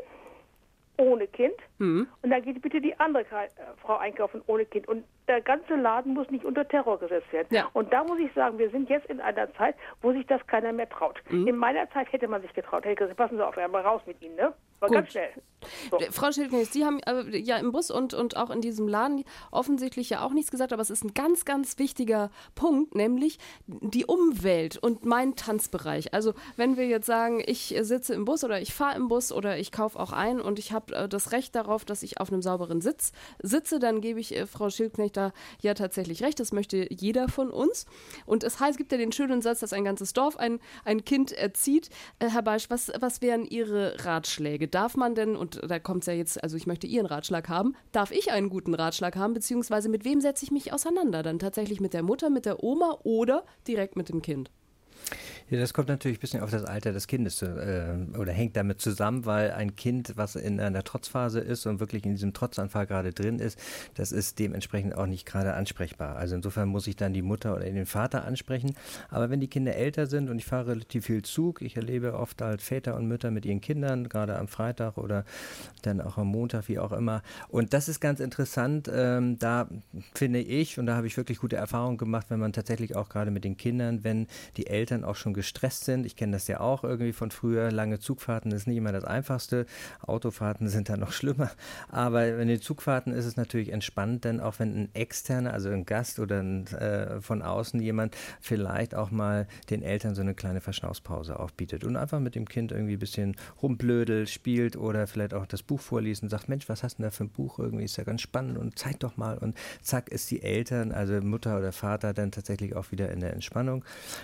ohne Kind und dann geht bitte die andere Frau einkaufen ohne Kind. Und der ganze Laden muss nicht unter Terror gesetzt werden. Ja. Und da muss ich sagen, wir sind jetzt in einer Zeit, wo sich das keiner mehr traut. In meiner Zeit hätte man sich getraut. Hätte gesagt, passen Sie auf, mal raus mit Ihnen, ne? War ganz schnell. So. Frau Schildknecht, Sie haben ja im Bus und auch in diesem Laden offensichtlich ja auch nichts gesagt, aber es ist ein ganz, ganz wichtiger Punkt, nämlich die Umwelt und mein Tanzbereich. Also wenn wir jetzt sagen, ich sitze im Bus oder ich fahre im Bus oder ich kaufe auch ein und ich habe das Recht darauf, dass ich auf einem sauberen Sitz sitze, dann gebe ich Frau Schildknecht da ja tatsächlich recht. Das möchte jeder von uns. Und es gibt ja den schönen Satz, dass ein ganzes Dorf ein Kind erzieht. Herr Beisch, was wären Ihre Ratschläge? Darf man denn, und da kommt es ja jetzt, also ich möchte Ihren Ratschlag haben, darf ich einen guten Ratschlag haben, beziehungsweise mit wem setze ich mich auseinander? Dann tatsächlich mit der Mutter, mit der Oma oder direkt mit dem Kind? Ja, das kommt natürlich ein bisschen auf das Alter des Kindes oder hängt damit zusammen, weil ein Kind, was in einer Trotzphase ist und wirklich in diesem Trotzanfall gerade drin ist, das ist dementsprechend auch nicht gerade ansprechbar. Also insofern muss ich dann die Mutter oder den Vater ansprechen. Aber wenn die Kinder älter sind und ich fahre relativ viel Zug, ich erlebe oft halt Väter und Mütter mit ihren Kindern, gerade am Freitag oder dann auch am Montag, wie auch immer. Und das ist ganz interessant. Da finde ich, und da habe ich wirklich gute Erfahrungen gemacht, wenn man tatsächlich auch gerade mit den Kindern, wenn die Eltern auch schon gestresst sind. Ich kenne das ja auch irgendwie von früher. Lange Zugfahrten ist nicht immer das Einfachste. Autofahrten sind dann noch schlimmer. Aber in den Zugfahrten ist es natürlich entspannt, denn auch wenn ein Externer, also ein Gast oder von außen jemand vielleicht auch mal den Eltern so eine kleine Verschnaufspause auch bietet und einfach mit dem Kind irgendwie ein bisschen rumblödelt, spielt oder vielleicht auch das Buch vorliest und sagt, Mensch, was hast du denn da für ein Buch? Irgendwie ist ja ganz spannend und zeig doch mal. Und zack ist die Eltern, also Mutter oder Vater, dann tatsächlich auch wieder in der Entspannung.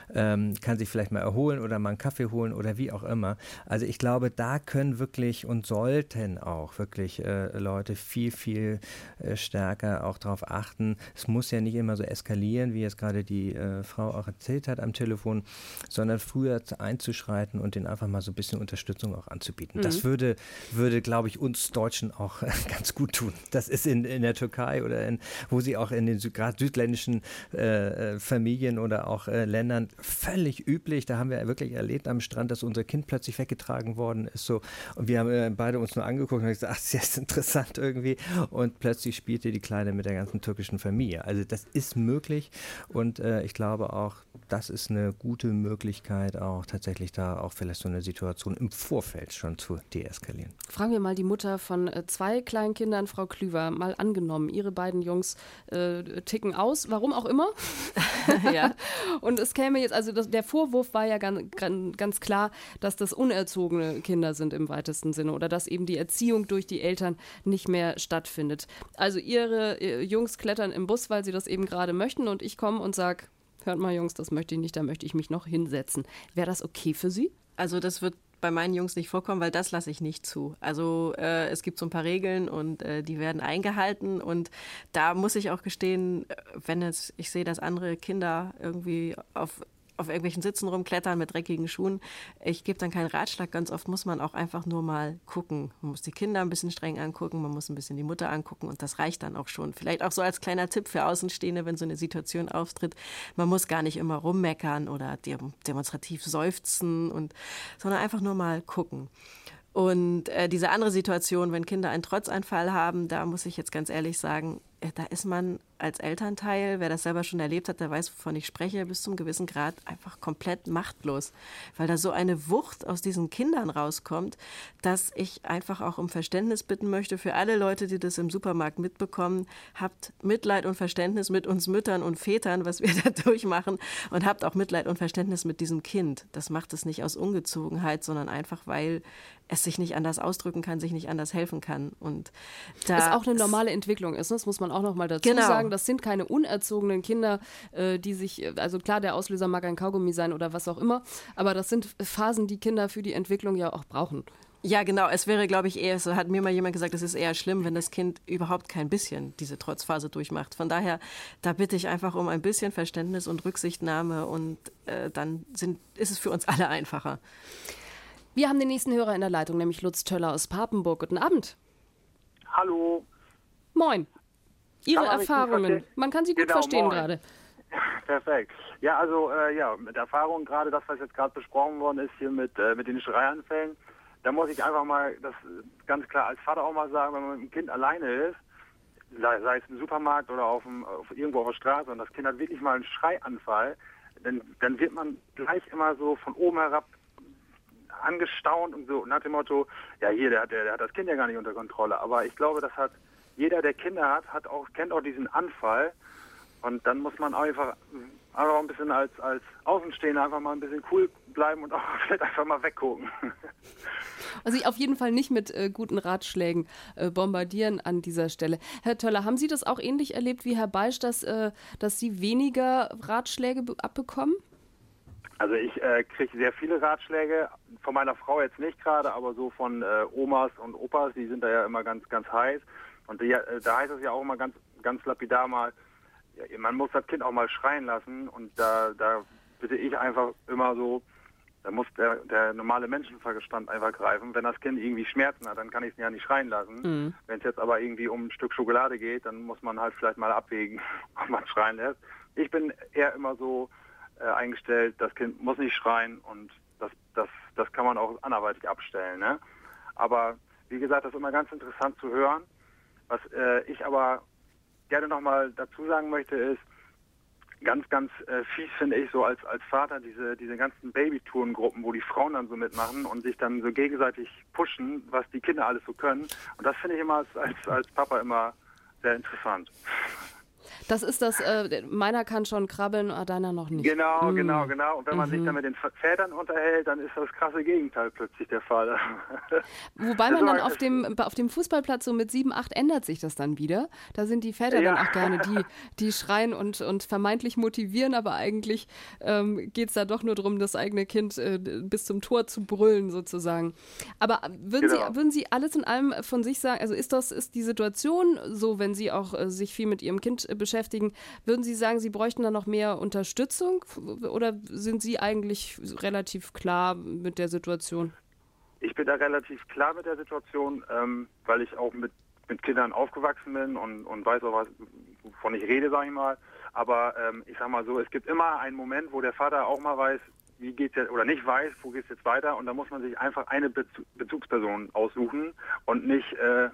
Kann sich vielleicht mal erholen oder mal einen Kaffee holen oder wie auch immer. Also ich glaube, da können wirklich und sollten auch wirklich Leute viel, viel stärker auch darauf achten. Es muss ja nicht immer so eskalieren, wie jetzt gerade die Frau auch erzählt hat am Telefon, sondern früher einzuschreiten und denen einfach mal so ein bisschen Unterstützung auch anzubieten. Das würde, glaube ich, uns Deutschen auch ganz gut tun. Das ist in der Türkei oder wo sie auch in den gerade südländischen Familien oder auch Ländern völlig üblich. Da haben wir wirklich erlebt am Strand, dass unser Kind plötzlich weggetragen worden ist. So. Und wir haben beide uns nur angeguckt und gesagt, ach, das ist interessant irgendwie. Und plötzlich spielte die Kleine mit der ganzen türkischen Familie. Also das ist möglich und ich glaube auch, das ist eine gute Möglichkeit, auch tatsächlich da auch vielleicht so eine Situation im Vorfeld schon zu deeskalieren. Fragen wir mal die Mutter von 2 kleinen Kindern, Frau Klüver, mal angenommen, ihre beiden Jungs ticken aus, warum auch immer. Ja. Und es käme jetzt, also der Vorwurf Vorwurf war ja ganz klar, dass das unerzogene Kinder sind im weitesten Sinne oder dass eben die Erziehung durch die Eltern nicht mehr stattfindet. Also Ihre Jungs klettern im Bus, weil sie das eben gerade möchten und ich komme und sage, hört mal Jungs, das möchte ich nicht, da möchte ich mich noch hinsetzen. Wäre das okay für Sie? Also das wird bei meinen Jungs nicht vorkommen, weil das lasse ich nicht zu. Also es gibt so ein paar Regeln und die werden eingehalten und da muss ich auch gestehen, ich sehe, dass andere Kinder irgendwie auf irgendwelchen Sitzen rumklettern mit dreckigen Schuhen. Ich gebe dann keinen Ratschlag. Ganz oft muss man auch einfach nur mal gucken. Man muss die Kinder ein bisschen streng angucken, man muss ein bisschen die Mutter angucken und das reicht dann auch schon. Vielleicht auch so als kleiner Tipp für Außenstehende, wenn so eine Situation auftritt. Man muss gar nicht immer rummeckern oder demonstrativ seufzen, sondern einfach nur mal gucken. Und diese andere Situation, wenn Kinder einen Trotzanfall haben, da muss ich jetzt ganz ehrlich sagen, da ist man als Elternteil, wer das selber schon erlebt hat, der weiß, wovon ich spreche, bis zum gewissen Grad einfach komplett machtlos. Weil da so eine Wucht aus diesen Kindern rauskommt, dass ich einfach auch um Verständnis bitten möchte für alle Leute, die das im Supermarkt mitbekommen. Habt Mitleid und Verständnis mit uns Müttern und Vätern, was wir da durchmachen. Und habt auch Mitleid und Verständnis mit diesem Kind. Das macht es nicht aus Ungezogenheit, sondern einfach, weil es sich nicht anders ausdrücken kann, sich nicht anders helfen kann. Und da ist auch eine normale Entwicklung ist, das muss man auch noch mal dazu sagen. Das sind keine unerzogenen Kinder, die sich, also klar, der Auslöser mag ein Kaugummi sein oder was auch immer, aber das sind Phasen, die Kinder für die Entwicklung ja auch brauchen. Ja, genau. Es wäre, glaube ich, eher, so hat mir mal jemand gesagt, es ist eher schlimm, wenn das Kind überhaupt kein bisschen diese Trotzphase durchmacht. Von daher, da bitte ich einfach um ein bisschen Verständnis und Rücksichtnahme und dann ist es für uns alle einfacher. Wir haben den nächsten Hörer in der Leitung, nämlich Lutz Töller aus Papenburg. Guten Abend. Hallo. Moin. Ihre Erfahrungen. Man kann sie gut verstehen gerade. Perfekt. Ja, also mit Erfahrung gerade das, was jetzt gerade besprochen worden ist hier mit den Schreianfällen, da muss ich einfach mal das ganz klar als Vater auch mal sagen, wenn man mit dem Kind alleine ist, sei es im Supermarkt oder irgendwo auf der Straße und das Kind hat wirklich mal einen Schreianfall, dann wird man gleich immer so von oben herab angestaunt und so nach dem Motto, ja hier, der hat das Kind ja gar nicht unter Kontrolle. Aber ich glaube, das hat jeder, der Kinder hat, kennt auch diesen Anfall. Und dann muss man einfach ein bisschen als Außenstehender einfach mal ein bisschen cool bleiben und auch vielleicht einfach mal weggucken. Also auf jeden Fall nicht mit guten Ratschlägen bombardieren an dieser Stelle. Herr Töller, haben Sie das auch ähnlich erlebt wie Herr Beisch, dass Sie weniger Ratschläge abbekommen? Also ich kriege sehr viele Ratschläge, von meiner Frau jetzt nicht gerade, aber so von Omas und Opas, die sind da ja immer ganz, ganz heiß. Und da heißt es ja auch immer ganz, ganz lapidar mal, ja, man muss das Kind auch mal schreien lassen. Und da bitte ich einfach immer so, da muss der normale Menschenverstand einfach greifen. Wenn das Kind irgendwie Schmerzen hat, dann kann ich es ja nicht schreien lassen. Mhm. Wenn es jetzt aber irgendwie um ein Stück Schokolade geht, dann muss man halt vielleicht mal abwägen, ob man schreien lässt. Ich bin eher immer so eingestellt, das Kind muss nicht schreien und das kann man auch anderweitig abstellen. Ne? Aber wie gesagt, das ist immer ganz interessant zu hören. Was ich aber gerne nochmal dazu sagen möchte, ist, ganz, ganz fies finde ich so als Vater diese ganzen Babytourengruppen, wo die Frauen dann so mitmachen und sich dann so gegenseitig pushen, was die Kinder alles so können. Und das finde ich immer als Papa immer sehr interessant. Das ist das, meiner kann schon krabbeln, deiner noch nicht. Genau. Und wenn man sich dann mit den Vätern unterhält, dann ist das krasse Gegenteil plötzlich der Fall. Wobei man dann auf dem Fußballplatz so mit 7, 8 ändert sich das dann wieder. Da sind die Väter dann auch gerne die schreien und vermeintlich motivieren, aber eigentlich geht es da doch nur darum, das eigene Kind bis zum Tor zu brüllen sozusagen. Aber würden Sie alles in allem von sich sagen, also ist die Situation so, wenn Sie auch sich viel mit Ihrem Kind beschäftigen, würden Sie sagen, Sie bräuchten da noch mehr Unterstützung oder sind Sie eigentlich relativ klar mit der Situation? Ich bin da relativ klar mit der Situation, weil ich auch mit Kindern aufgewachsen bin und weiß auch, wovon ich rede, sage ich mal. Aber ich sage mal so, es gibt immer einen Moment, wo der Vater auch mal weiß, wie geht's jetzt, oder nicht weiß, wo geht's jetzt weiter, und da muss man sich einfach eine Bezugsperson aussuchen und nicht,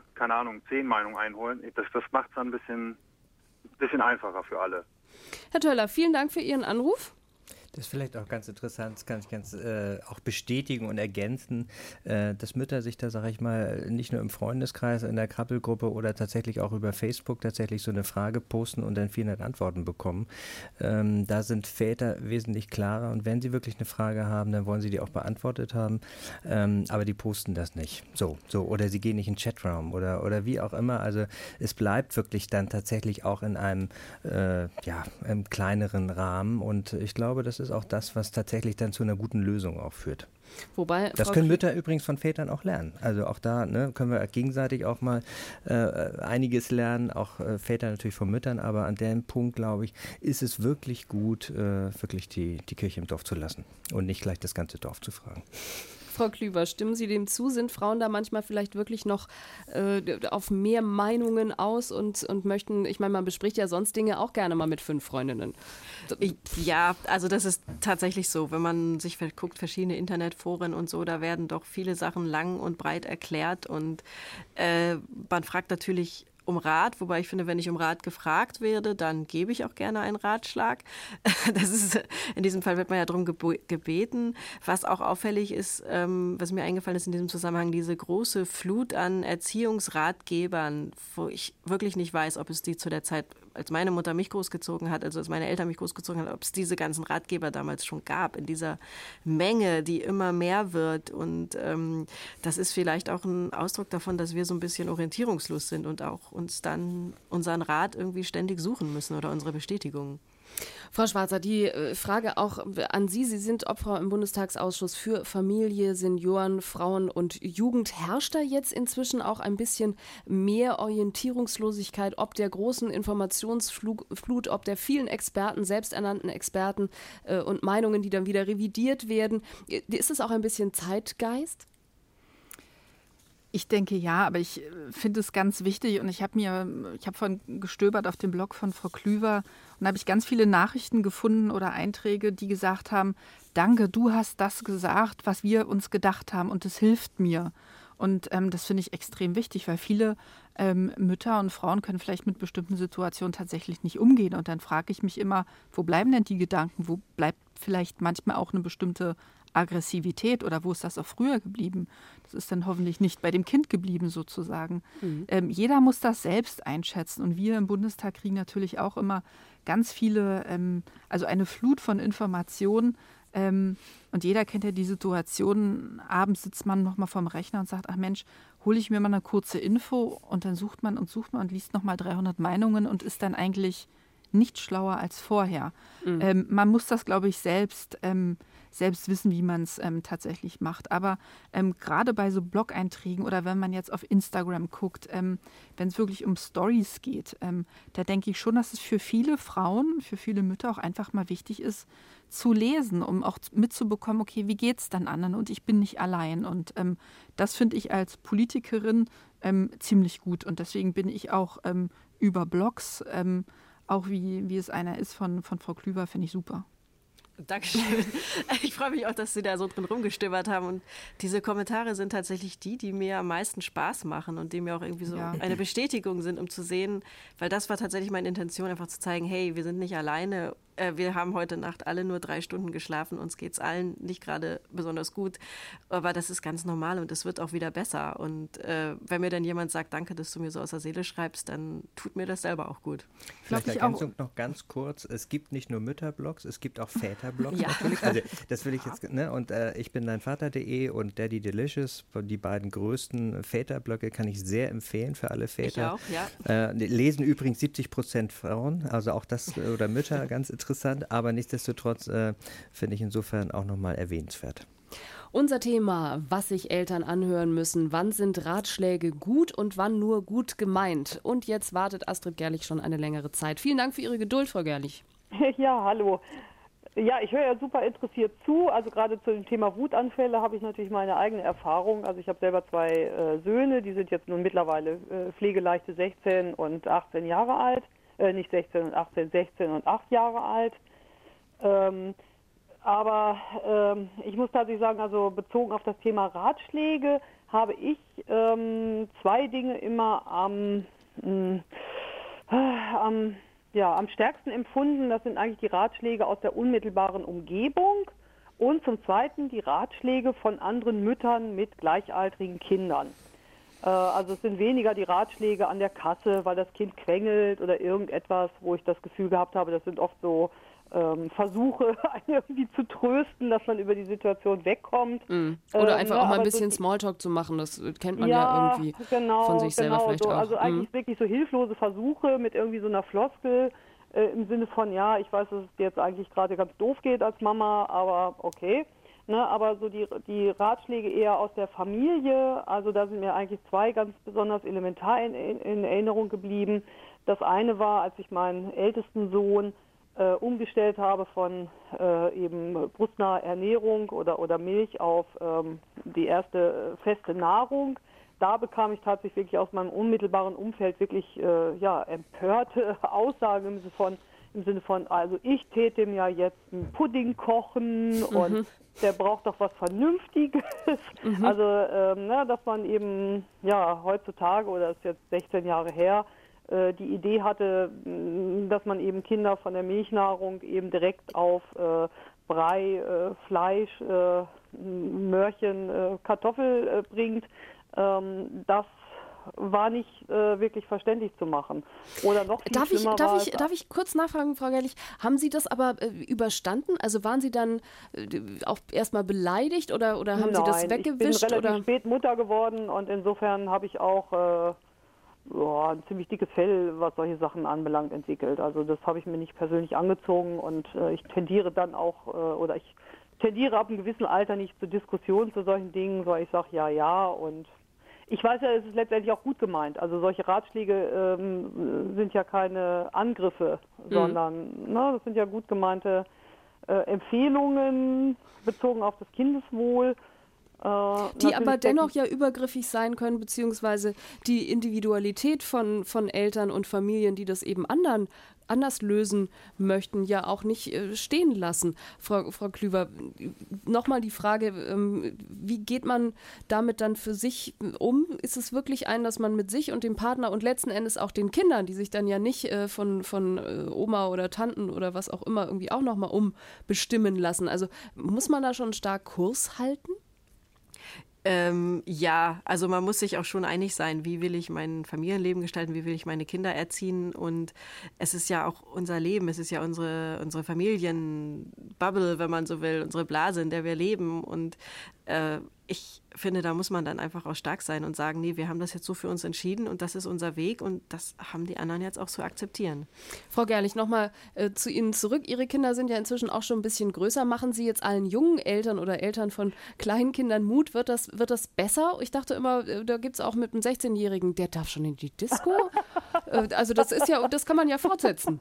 10 Meinungen einholen. Das macht es dann ein bisschen einfacher für alle. Herr Töller, vielen Dank für Ihren Anruf. Das ist vielleicht auch ganz interessant, das kann ich ganz auch bestätigen und ergänzen, dass Mütter sich da, sage ich mal, nicht nur im Freundeskreis, in der Krabbelgruppe oder tatsächlich auch über Facebook tatsächlich so eine Frage posten und dann 400 Antworten bekommen. Da sind Väter wesentlich klarer und wenn sie wirklich eine Frage haben, dann wollen sie die auch beantwortet haben, aber die posten das nicht. So, oder sie gehen nicht in den Chatraum oder wie auch immer. Also es bleibt wirklich dann tatsächlich auch in einem im kleineren Rahmen und ich glaube, das ist auch das, was tatsächlich dann zu einer guten Lösung auch führt. Wobei, das können Mütter übrigens von Vätern auch lernen. Also auch da können wir gegenseitig auch mal einiges lernen, auch Väter natürlich von Müttern, aber an dem Punkt, glaube ich, ist es wirklich gut, wirklich die Kirche im Dorf zu lassen und nicht gleich das ganze Dorf zu fragen. Frau Klüver, stimmen Sie dem zu? Sind Frauen da manchmal vielleicht wirklich noch auf mehr Meinungen aus und möchten, ich meine, man bespricht ja sonst Dinge auch gerne mal mit 5 Freundinnen. Ja, also das ist tatsächlich so. Wenn man sich guckt, verschiedene Internetforen und so, da werden doch viele Sachen lang und breit erklärt und man fragt natürlich um Rat, wobei ich finde, wenn ich um Rat gefragt werde, dann gebe ich auch gerne einen Ratschlag. Das ist, in diesem Fall wird man ja darum gebeten. Was auch auffällig ist, was mir eingefallen ist in diesem Zusammenhang, diese große Flut an Erziehungsratgebern, wo ich wirklich nicht weiß, ob es die zu der Zeit, als meine Mutter mich großgezogen hat, also als meine Eltern mich großgezogen hat, ob es diese ganzen Ratgeber damals schon gab, in dieser Menge, die immer mehr wird. Und das ist vielleicht auch ein Ausdruck davon, dass wir so ein bisschen orientierungslos sind und auch uns dann unseren Rat irgendwie ständig suchen müssen oder unsere Bestätigung. Frau Schwarzer, die Frage auch an Sie. Sie sind Obfrau im Bundestagsausschuss für Familie, Senioren, Frauen und Jugend. Herrscht da jetzt inzwischen auch ein bisschen mehr Orientierungslosigkeit, ob der großen Informationsflut, ob der vielen Experten, selbsternannten Experten und Meinungen, die dann wieder revidiert werden? Ist es auch ein bisschen Zeitgeist? Ich denke ja, aber ich finde es ganz wichtig und ich habe vorhin gestöbert auf dem Blog von Frau Klüver und habe ich ganz viele Nachrichten gefunden oder Einträge, die gesagt haben, danke, du hast das gesagt, was wir uns gedacht haben und es hilft mir. Und das finde ich extrem wichtig, weil viele Mütter und Frauen können vielleicht mit bestimmten Situationen tatsächlich nicht umgehen. Und dann frage ich mich immer, wo bleiben denn die Gedanken? Wo bleibt vielleicht manchmal auch eine bestimmte Aggressivität oder wo ist das auch früher geblieben? Das ist dann hoffentlich nicht bei dem Kind geblieben sozusagen. Jeder muss das selbst einschätzen und wir im Bundestag kriegen natürlich auch immer ganz viele, also eine Flut von Informationen und jeder kennt ja die Situation, abends sitzt man nochmal vorm Rechner und sagt, ach Mensch, hole ich mir mal eine kurze Info und dann sucht man und liest nochmal 300 Meinungen und ist dann eigentlich nicht schlauer als vorher. Man muss das, glaube ich, selbst wissen, wie man es tatsächlich macht. Aber gerade bei so Blog-Einträgen oder wenn man jetzt auf Instagram guckt, wenn es wirklich um Stories geht, da denke ich schon, dass es für viele Frauen, für viele Mütter auch einfach mal wichtig ist, zu lesen, um auch mitzubekommen, okay, wie geht es dann anderen und ich bin nicht allein. Und das finde ich als Politikerin ziemlich gut. Und deswegen bin ich auch über Blogs, auch wie es einer ist von Frau Klüver, finde ich super. Dankeschön. Ich freue mich auch, dass Sie da so drin rumgestöbert haben. Und diese Kommentare sind tatsächlich die mir am meisten Spaß machen und die mir auch irgendwie so eine Bestätigung sind, um zu sehen, weil das war tatsächlich meine Intention, einfach zu zeigen, hey, wir sind nicht alleine. Wir haben heute Nacht alle nur 3 Stunden geschlafen, uns geht es allen nicht gerade besonders gut, aber das ist ganz normal und es wird auch wieder besser. Und wenn mir dann jemand sagt, danke, dass du mir so aus der Seele schreibst, dann tut mir das selber auch gut. Vielleicht Ergänzung noch ganz kurz, es gibt nicht nur Mütterblogs, es gibt auch Väterblogs natürlich. Also das will ich jetzt, und ich bin dein Vater.de und Daddy Delicious, die beiden größten Väterblöcke kann ich sehr empfehlen für alle Väter. Ich auch, ja. Lesen übrigens 70% Frauen, also auch das, oder Mütter, ganz interessant, aber nichtsdestotrotz finde ich insofern auch nochmal erwähnenswert. Unser Thema, was sich Eltern anhören müssen, wann sind Ratschläge gut und wann nur gut gemeint. Und jetzt wartet Astrid Gerlich schon eine längere Zeit. Vielen Dank für Ihre Geduld, Frau Gerlich. Ja, hallo. Ja, ich höre ja super interessiert zu. Also gerade zu dem Thema Wutanfälle habe ich natürlich meine eigene Erfahrung. Also ich habe selber 2 Söhne, die sind jetzt nun mittlerweile pflegeleichte 16 und 18 Jahre alt. Nicht 16 und 18, 16 und 8 Jahre alt. Aber ich muss tatsächlich sagen, also bezogen auf das Thema Ratschläge habe ich 2 Dinge immer am am stärksten empfunden, das sind eigentlich die Ratschläge aus der unmittelbaren Umgebung und zum Zweiten die Ratschläge von anderen Müttern mit gleichaltrigen Kindern. Also es sind weniger die Ratschläge an der Kasse, weil das Kind quengelt oder irgendetwas, wo ich das Gefühl gehabt habe, das sind oft so Versuche, einen irgendwie zu trösten, dass man über die Situation wegkommt. Oder einfach auch mal ein bisschen Smalltalk zu machen, das kennt man ja irgendwie von sich selber vielleicht so. auch. Also eigentlich wirklich so hilflose Versuche mit irgendwie so einer Floskel im Sinne von, ja, ich weiß, dass es dir jetzt eigentlich gerade ganz doof geht als Mama, aber okay. Ne, aber so die Ratschläge eher aus der Familie, also da sind mir eigentlich zwei ganz besonders elementar in Erinnerung geblieben. Das eine war, als ich meinen ältesten Sohn umgestellt habe von eben brustnaher Ernährung oder Milch auf die erste feste Nahrung. Da bekam ich tatsächlich wirklich aus meinem unmittelbaren Umfeld wirklich empörte Aussagen im Sinne von, also ich täte ihm ja jetzt einen Pudding kochen und der braucht doch was Vernünftiges. Also, dass man eben, heutzutage, oder das ist jetzt 16 Jahre her, die Idee hatte, dass man eben Kinder von der Milchnahrung eben direkt auf Brei, Fleisch, Möhrchen, Kartoffel bringt. Das war nicht wirklich verständlich zu machen. Oder noch viel schlimmer Darf ich kurz nachfragen, Frau Gerlich, haben Sie das aber überstanden? Also waren Sie dann auch erstmal beleidigt oder haben Sie das weggewischt? Ich bin relativ spät Mutter geworden und insofern habe ich auch ein ziemlich dickes Fell, was solche Sachen anbelangt, entwickelt. Also das habe ich mir nicht persönlich angezogen und ich tendiere dann auch, ich tendiere ab einem gewissen Alter nicht zur Diskussion zu solchen Dingen, sondern ich sage ja und ich weiß ja, es ist letztendlich auch gut gemeint. Also solche Ratschläge sind ja keine Angriffe, sondern das sind ja gut gemeinte Empfehlungen bezogen auf das Kindeswohl. Die aber dennoch ja übergriffig sein können, beziehungsweise die Individualität von Eltern und Familien, die das eben anders lösen möchten, ja auch nicht stehen lassen. Frau Klüver, nochmal die Frage, wie geht man damit dann für sich um? Ist es wirklich dass man mit sich und dem Partner und letzten Endes auch den Kindern, die sich dann ja nicht von Oma oder Tanten oder was auch immer irgendwie auch nochmal umbestimmen lassen? Also muss man da schon stark Kurs halten? Also man muss sich auch schon einig sein, wie will ich mein Familienleben gestalten, wie will ich meine Kinder erziehen, und es ist ja auch unser Leben, es ist ja unsere Familienbubble, wenn man so will, unsere Blase, in der wir leben, und ich finde, da muss man dann einfach auch stark sein und sagen, nee, wir haben das jetzt so für uns entschieden und das ist unser Weg und das haben die anderen jetzt auch zu akzeptieren. Frau Gerlich, nochmal zu Ihnen zurück. Ihre Kinder sind ja inzwischen auch schon ein bisschen größer. Machen Sie jetzt allen jungen Eltern oder Eltern von kleinen Kindern Mut? Wird das besser? Ich dachte immer, da gibt es auch mit einem 16-Jährigen, der darf schon in die Disco? Also das kann man ja fortsetzen.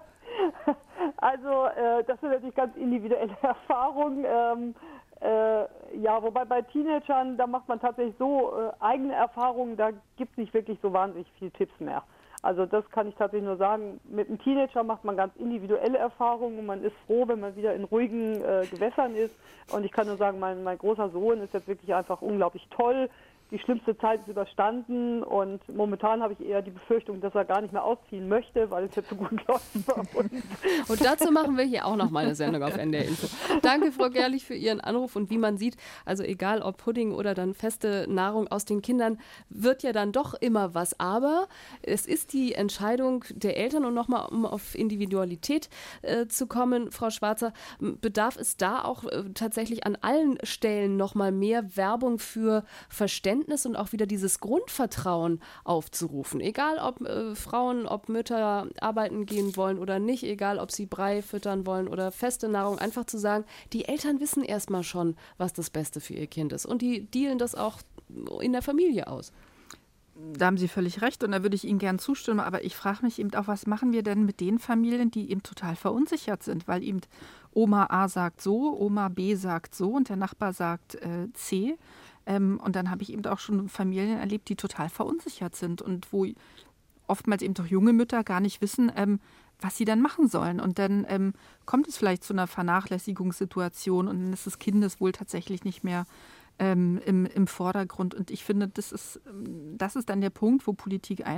Also das sind natürlich ganz individuelle Erfahrungen. Wobei bei Teenagern, da macht man tatsächlich so eigene Erfahrungen, da gibt es nicht wirklich so wahnsinnig viele Tipps mehr. Also das kann ich tatsächlich nur sagen, mit einem Teenager macht man ganz individuelle Erfahrungen und man ist froh, wenn man wieder in ruhigen Gewässern ist. Und ich kann nur sagen, mein großer Sohn ist jetzt wirklich einfach unglaublich toll. Die schlimmste Zeit ist überstanden und momentan habe ich eher die Befürchtung, dass er gar nicht mehr ausziehen möchte, weil es jetzt so gut läuft bei uns. Und dazu machen wir hier auch noch mal eine Sendung auf NDR Info. Danke, Frau Gerlich, für Ihren Anruf. Und wie man sieht, also egal ob Pudding oder dann feste Nahrung aus den Kindern, wird ja dann doch immer was. Aber es ist die Entscheidung der Eltern, und nochmal, um auf Individualität zu kommen, Frau Schwarzer, bedarf es da auch tatsächlich an allen Stellen nochmal mehr Werbung für Verständnis und auch wieder dieses Grundvertrauen aufzurufen. Egal, ob Frauen, ob Mütter arbeiten gehen wollen oder nicht, egal, ob sie Brei füttern wollen oder feste Nahrung, einfach zu sagen, die Eltern wissen erstmal schon, was das Beste für ihr Kind ist. Und die dealen das auch in der Familie aus. Da haben Sie völlig recht und da würde ich Ihnen gern zustimmen, aber ich frage mich eben auch, was machen wir denn mit den Familien, die eben total verunsichert sind, weil eben Oma A sagt so, Oma B sagt so und der Nachbar sagt C. Und dann habe ich eben auch schon Familien erlebt, die total verunsichert sind und wo oftmals eben doch junge Mütter gar nicht wissen, was sie dann machen sollen. Und dann kommt es vielleicht zu einer Vernachlässigungssituation und dann ist das Kindeswohl tatsächlich nicht mehr im Vordergrund. Und ich finde, das ist dann der Punkt, wo Politik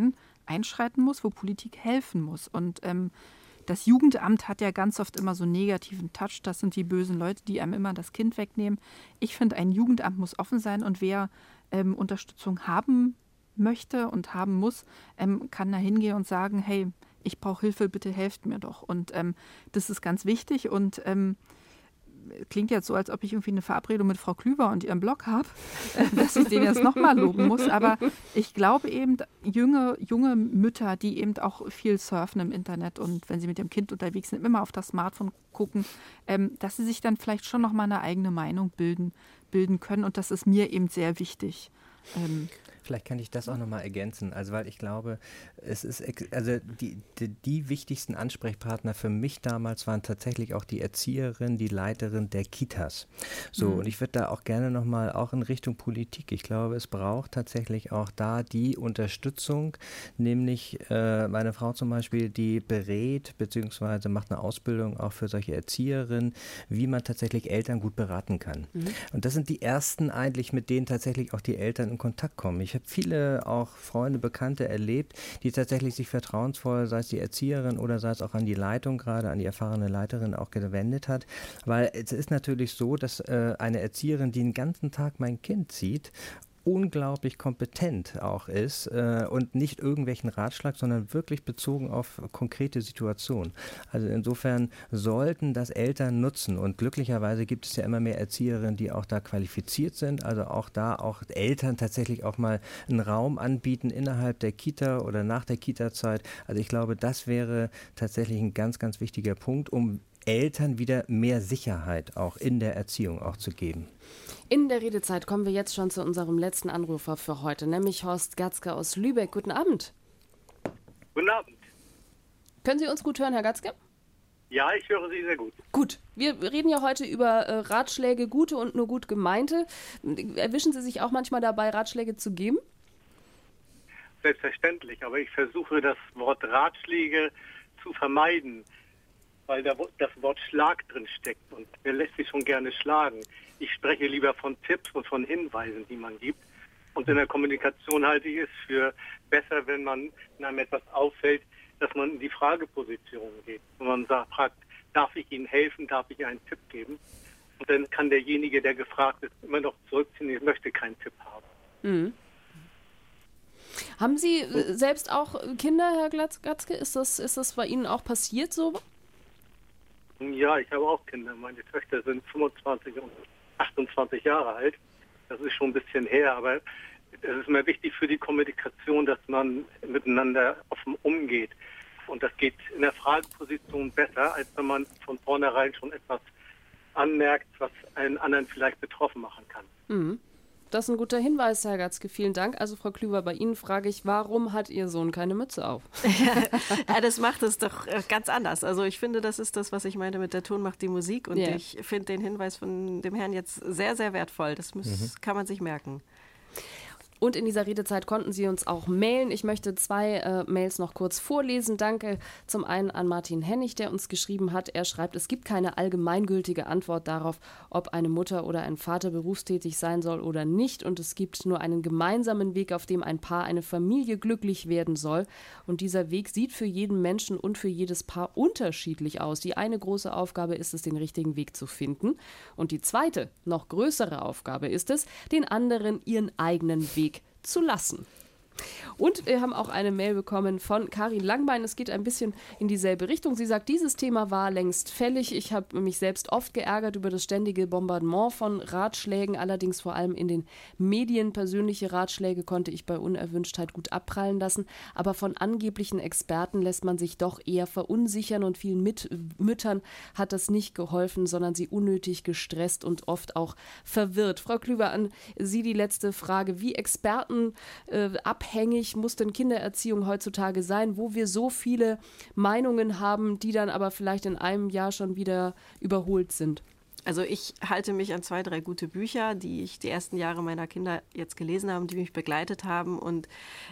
einschreiten muss, wo Politik helfen muss. Und das Jugendamt hat ja ganz oft immer so einen negativen Touch. Das sind die bösen Leute, die einem immer das Kind wegnehmen. Ich finde, ein Jugendamt muss offen sein und wer Unterstützung haben möchte und haben muss, kann da hingehen und sagen, hey, ich brauche Hilfe, bitte helft mir doch. Und das ist ganz wichtig und klingt jetzt so, als ob ich irgendwie eine Verabredung mit Frau Klüver und ihrem Blog habe, dass ich den jetzt nochmal loben muss. Aber ich glaube eben, junge Mütter, die eben auch viel surfen im Internet und wenn sie mit ihrem Kind unterwegs sind, immer auf das Smartphone gucken, dass sie sich dann vielleicht schon nochmal eine eigene Meinung bilden können. Und das ist mir eben sehr wichtig. Vielleicht kann ich das auch nochmal ergänzen, also weil ich glaube, es ist, also die wichtigsten Ansprechpartner für mich damals waren tatsächlich auch die Erzieherin, die Leiterin der Kitas. So, und ich würde da auch gerne nochmal auch in Richtung Politik, ich glaube, es braucht tatsächlich auch da die Unterstützung, nämlich meine Frau zum Beispiel, die berät bzw. macht eine Ausbildung auch für solche Erzieherinnen, wie man tatsächlich Eltern gut beraten kann. Und das sind die ersten eigentlich, mit denen tatsächlich auch die Eltern in Kontakt kommen. Ich habe viele auch Freunde, Bekannte erlebt, die tatsächlich sich vertrauensvoll, sei es die Erzieherin oder sei es auch an die Leitung, gerade an die erfahrene Leiterin auch gewendet hat. Weil es ist natürlich so, dass eine Erzieherin, die den ganzen Tag mein Kind sieht, unglaublich kompetent auch ist und nicht irgendwelchen Ratschlag, sondern wirklich bezogen auf konkrete Situationen. Also insofern sollten das Eltern nutzen und glücklicherweise gibt es ja immer mehr Erzieherinnen, die auch da qualifiziert sind, also auch da auch Eltern tatsächlich auch mal einen Raum anbieten innerhalb der Kita oder nach der Kita-Zeit. Also ich glaube, das wäre tatsächlich ein ganz, ganz wichtiger Punkt, um Eltern wieder mehr Sicherheit auch in der Erziehung auch zu geben. In der Redezeit kommen wir jetzt schon zu unserem letzten Anrufer für heute, nämlich Horst Gatzke aus Lübeck. Guten Abend. Guten Abend. Können Sie uns gut hören, Herr Gatzke? Ja, ich höre Sie sehr gut. Gut, wir reden ja heute über Ratschläge, gute und nur gut gemeinte. Erwischen Sie sich auch manchmal dabei, Ratschläge zu geben? Selbstverständlich, aber ich versuche das Wort Ratschläge zu vermeiden, weil da das Wort Schlag drin steckt und wer lässt sich schon gerne schlagen. Ich spreche lieber von Tipps und von Hinweisen, die man gibt. Und in der Kommunikation halte ich es für besser, wenn man einem etwas auffällt, dass man in die Frageposition geht. Und man fragt, darf ich Ihnen helfen, darf ich einen Tipp geben? Und dann kann derjenige, der gefragt ist, immer noch zurückziehen, ich möchte keinen Tipp haben. Mhm. Haben Sie selbst auch Kinder, Herr Gatzke? Ist das bei Ihnen auch passiert so? Ja, ich habe auch Kinder. Meine Töchter sind 25 und 28 Jahre alt. Das ist schon ein bisschen her, aber es ist mir wichtig für die Kommunikation, dass man miteinander offen umgeht. Und das geht in der Frageposition besser, als wenn man von vornherein schon etwas anmerkt, was einen anderen vielleicht betroffen machen kann. Mhm. Das ist ein guter Hinweis, Herr Gatzke. Vielen Dank. Also Frau Klüver, bei Ihnen frage ich, warum hat Ihr Sohn keine Mütze auf? Ja, das macht es doch ganz anders. Also ich finde, das ist das, was ich meinte mit der Ton macht die Musik. Und ich finde den Hinweis von dem Herrn jetzt sehr, sehr wertvoll. Das kann man sich merken. Und in dieser Redezeit konnten Sie uns auch mailen. Ich möchte 2 Mails noch kurz vorlesen. Danke zum einen an Martin Hennig, der uns geschrieben hat. Er schreibt, es gibt keine allgemeingültige Antwort darauf, ob eine Mutter oder ein Vater berufstätig sein soll oder nicht. Und es gibt nur einen gemeinsamen Weg, auf dem ein Paar, eine Familie glücklich werden soll. Und dieser Weg sieht für jeden Menschen und für jedes Paar unterschiedlich aus. Die eine große Aufgabe ist es, den richtigen Weg zu finden. Und die zweite, noch größere Aufgabe ist es, den anderen ihren eigenen Weg zu lassen. Und wir haben auch eine Mail bekommen von Karin Langbein. Es geht ein bisschen in dieselbe Richtung. Sie sagt, dieses Thema war längst fällig. Ich habe mich selbst oft geärgert über das ständige Bombardement von Ratschlägen, allerdings vor allem in den Medien. Persönliche Ratschläge konnte ich bei Unerwünschtheit gut abprallen lassen, aber von angeblichen Experten lässt man sich doch eher verunsichern und vielen Müttern hat das nicht geholfen, sondern sie unnötig gestresst und oft auch verwirrt. Frau Klüver, an Sie die letzte Frage. Wie expertenabhängig muss denn Kindererziehung heutzutage sein, wo wir so viele Meinungen haben, die dann aber vielleicht in einem Jahr schon wieder überholt sind? Also ich halte mich an 2, 3 gute Bücher, die ich die ersten Jahre meiner Kinder jetzt gelesen habe, die mich begleitet haben und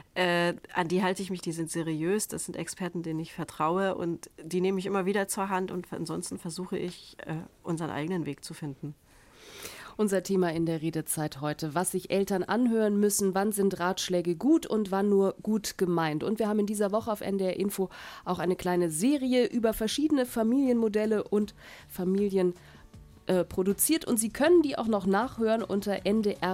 an die halte ich mich, die sind seriös, das sind Experten, denen ich vertraue und die nehme ich immer wieder zur Hand und ansonsten versuche ich, unseren eigenen Weg zu finden. Unser Thema in der Redezeit heute, was sich Eltern anhören müssen, wann sind Ratschläge gut und wann nur gut gemeint. Und wir haben in dieser Woche auf NDR Info auch eine kleine Serie über verschiedene Familienmodelle und Familien produziert und Sie können die auch noch nachhören unter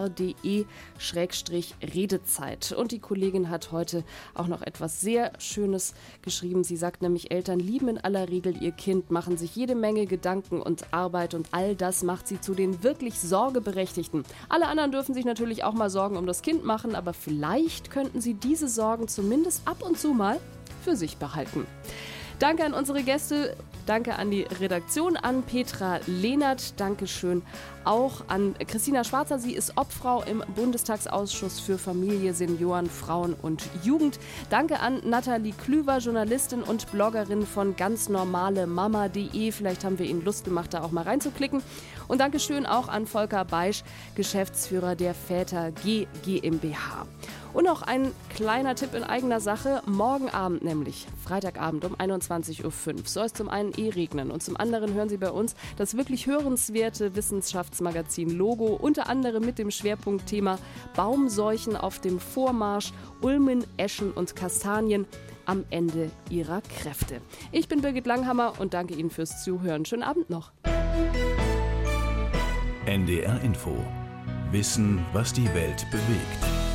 ndr.de/Redezeit. Und die Kollegin hat heute auch noch etwas sehr Schönes geschrieben. Sie sagt nämlich, Eltern lieben in aller Regel ihr Kind, machen sich jede Menge Gedanken und Arbeit und all das macht sie zu den wirklich Sorgeberechtigten. Alle anderen dürfen sich natürlich auch mal Sorgen um das Kind machen, aber vielleicht könnten sie diese Sorgen zumindest ab und zu mal für sich behalten. Danke an unsere Gäste, danke an die Redaktion, an Petra Lehnert, Dankeschön auch an Christina Schwarzer. Sie ist Obfrau im Bundestagsausschuss für Familie, Senioren, Frauen und Jugend. Danke an Nathalie Klüver, Journalistin und Bloggerin von ganznormalemama.de. Vielleicht haben wir Ihnen Lust gemacht, da auch mal reinzuklicken. Und Dankeschön auch an Volker Beisch, Geschäftsführer der Väter G GmbH. Und noch ein kleiner Tipp in eigener Sache. Morgen Abend nämlich, Freitagabend um 21.05 Uhr, soll es zum einen regnen und zum anderen hören Sie bei uns das wirklich hörenswerte Wissenschaftsmagazin Logo, unter anderem mit dem Schwerpunktthema Baumseuchen auf dem Vormarsch, Ulmen, Eschen und Kastanien am Ende ihrer Kräfte. Ich bin Birgit Langhammer und danke Ihnen fürs Zuhören. Schönen Abend noch. NDR Info. Wissen, was die Welt bewegt.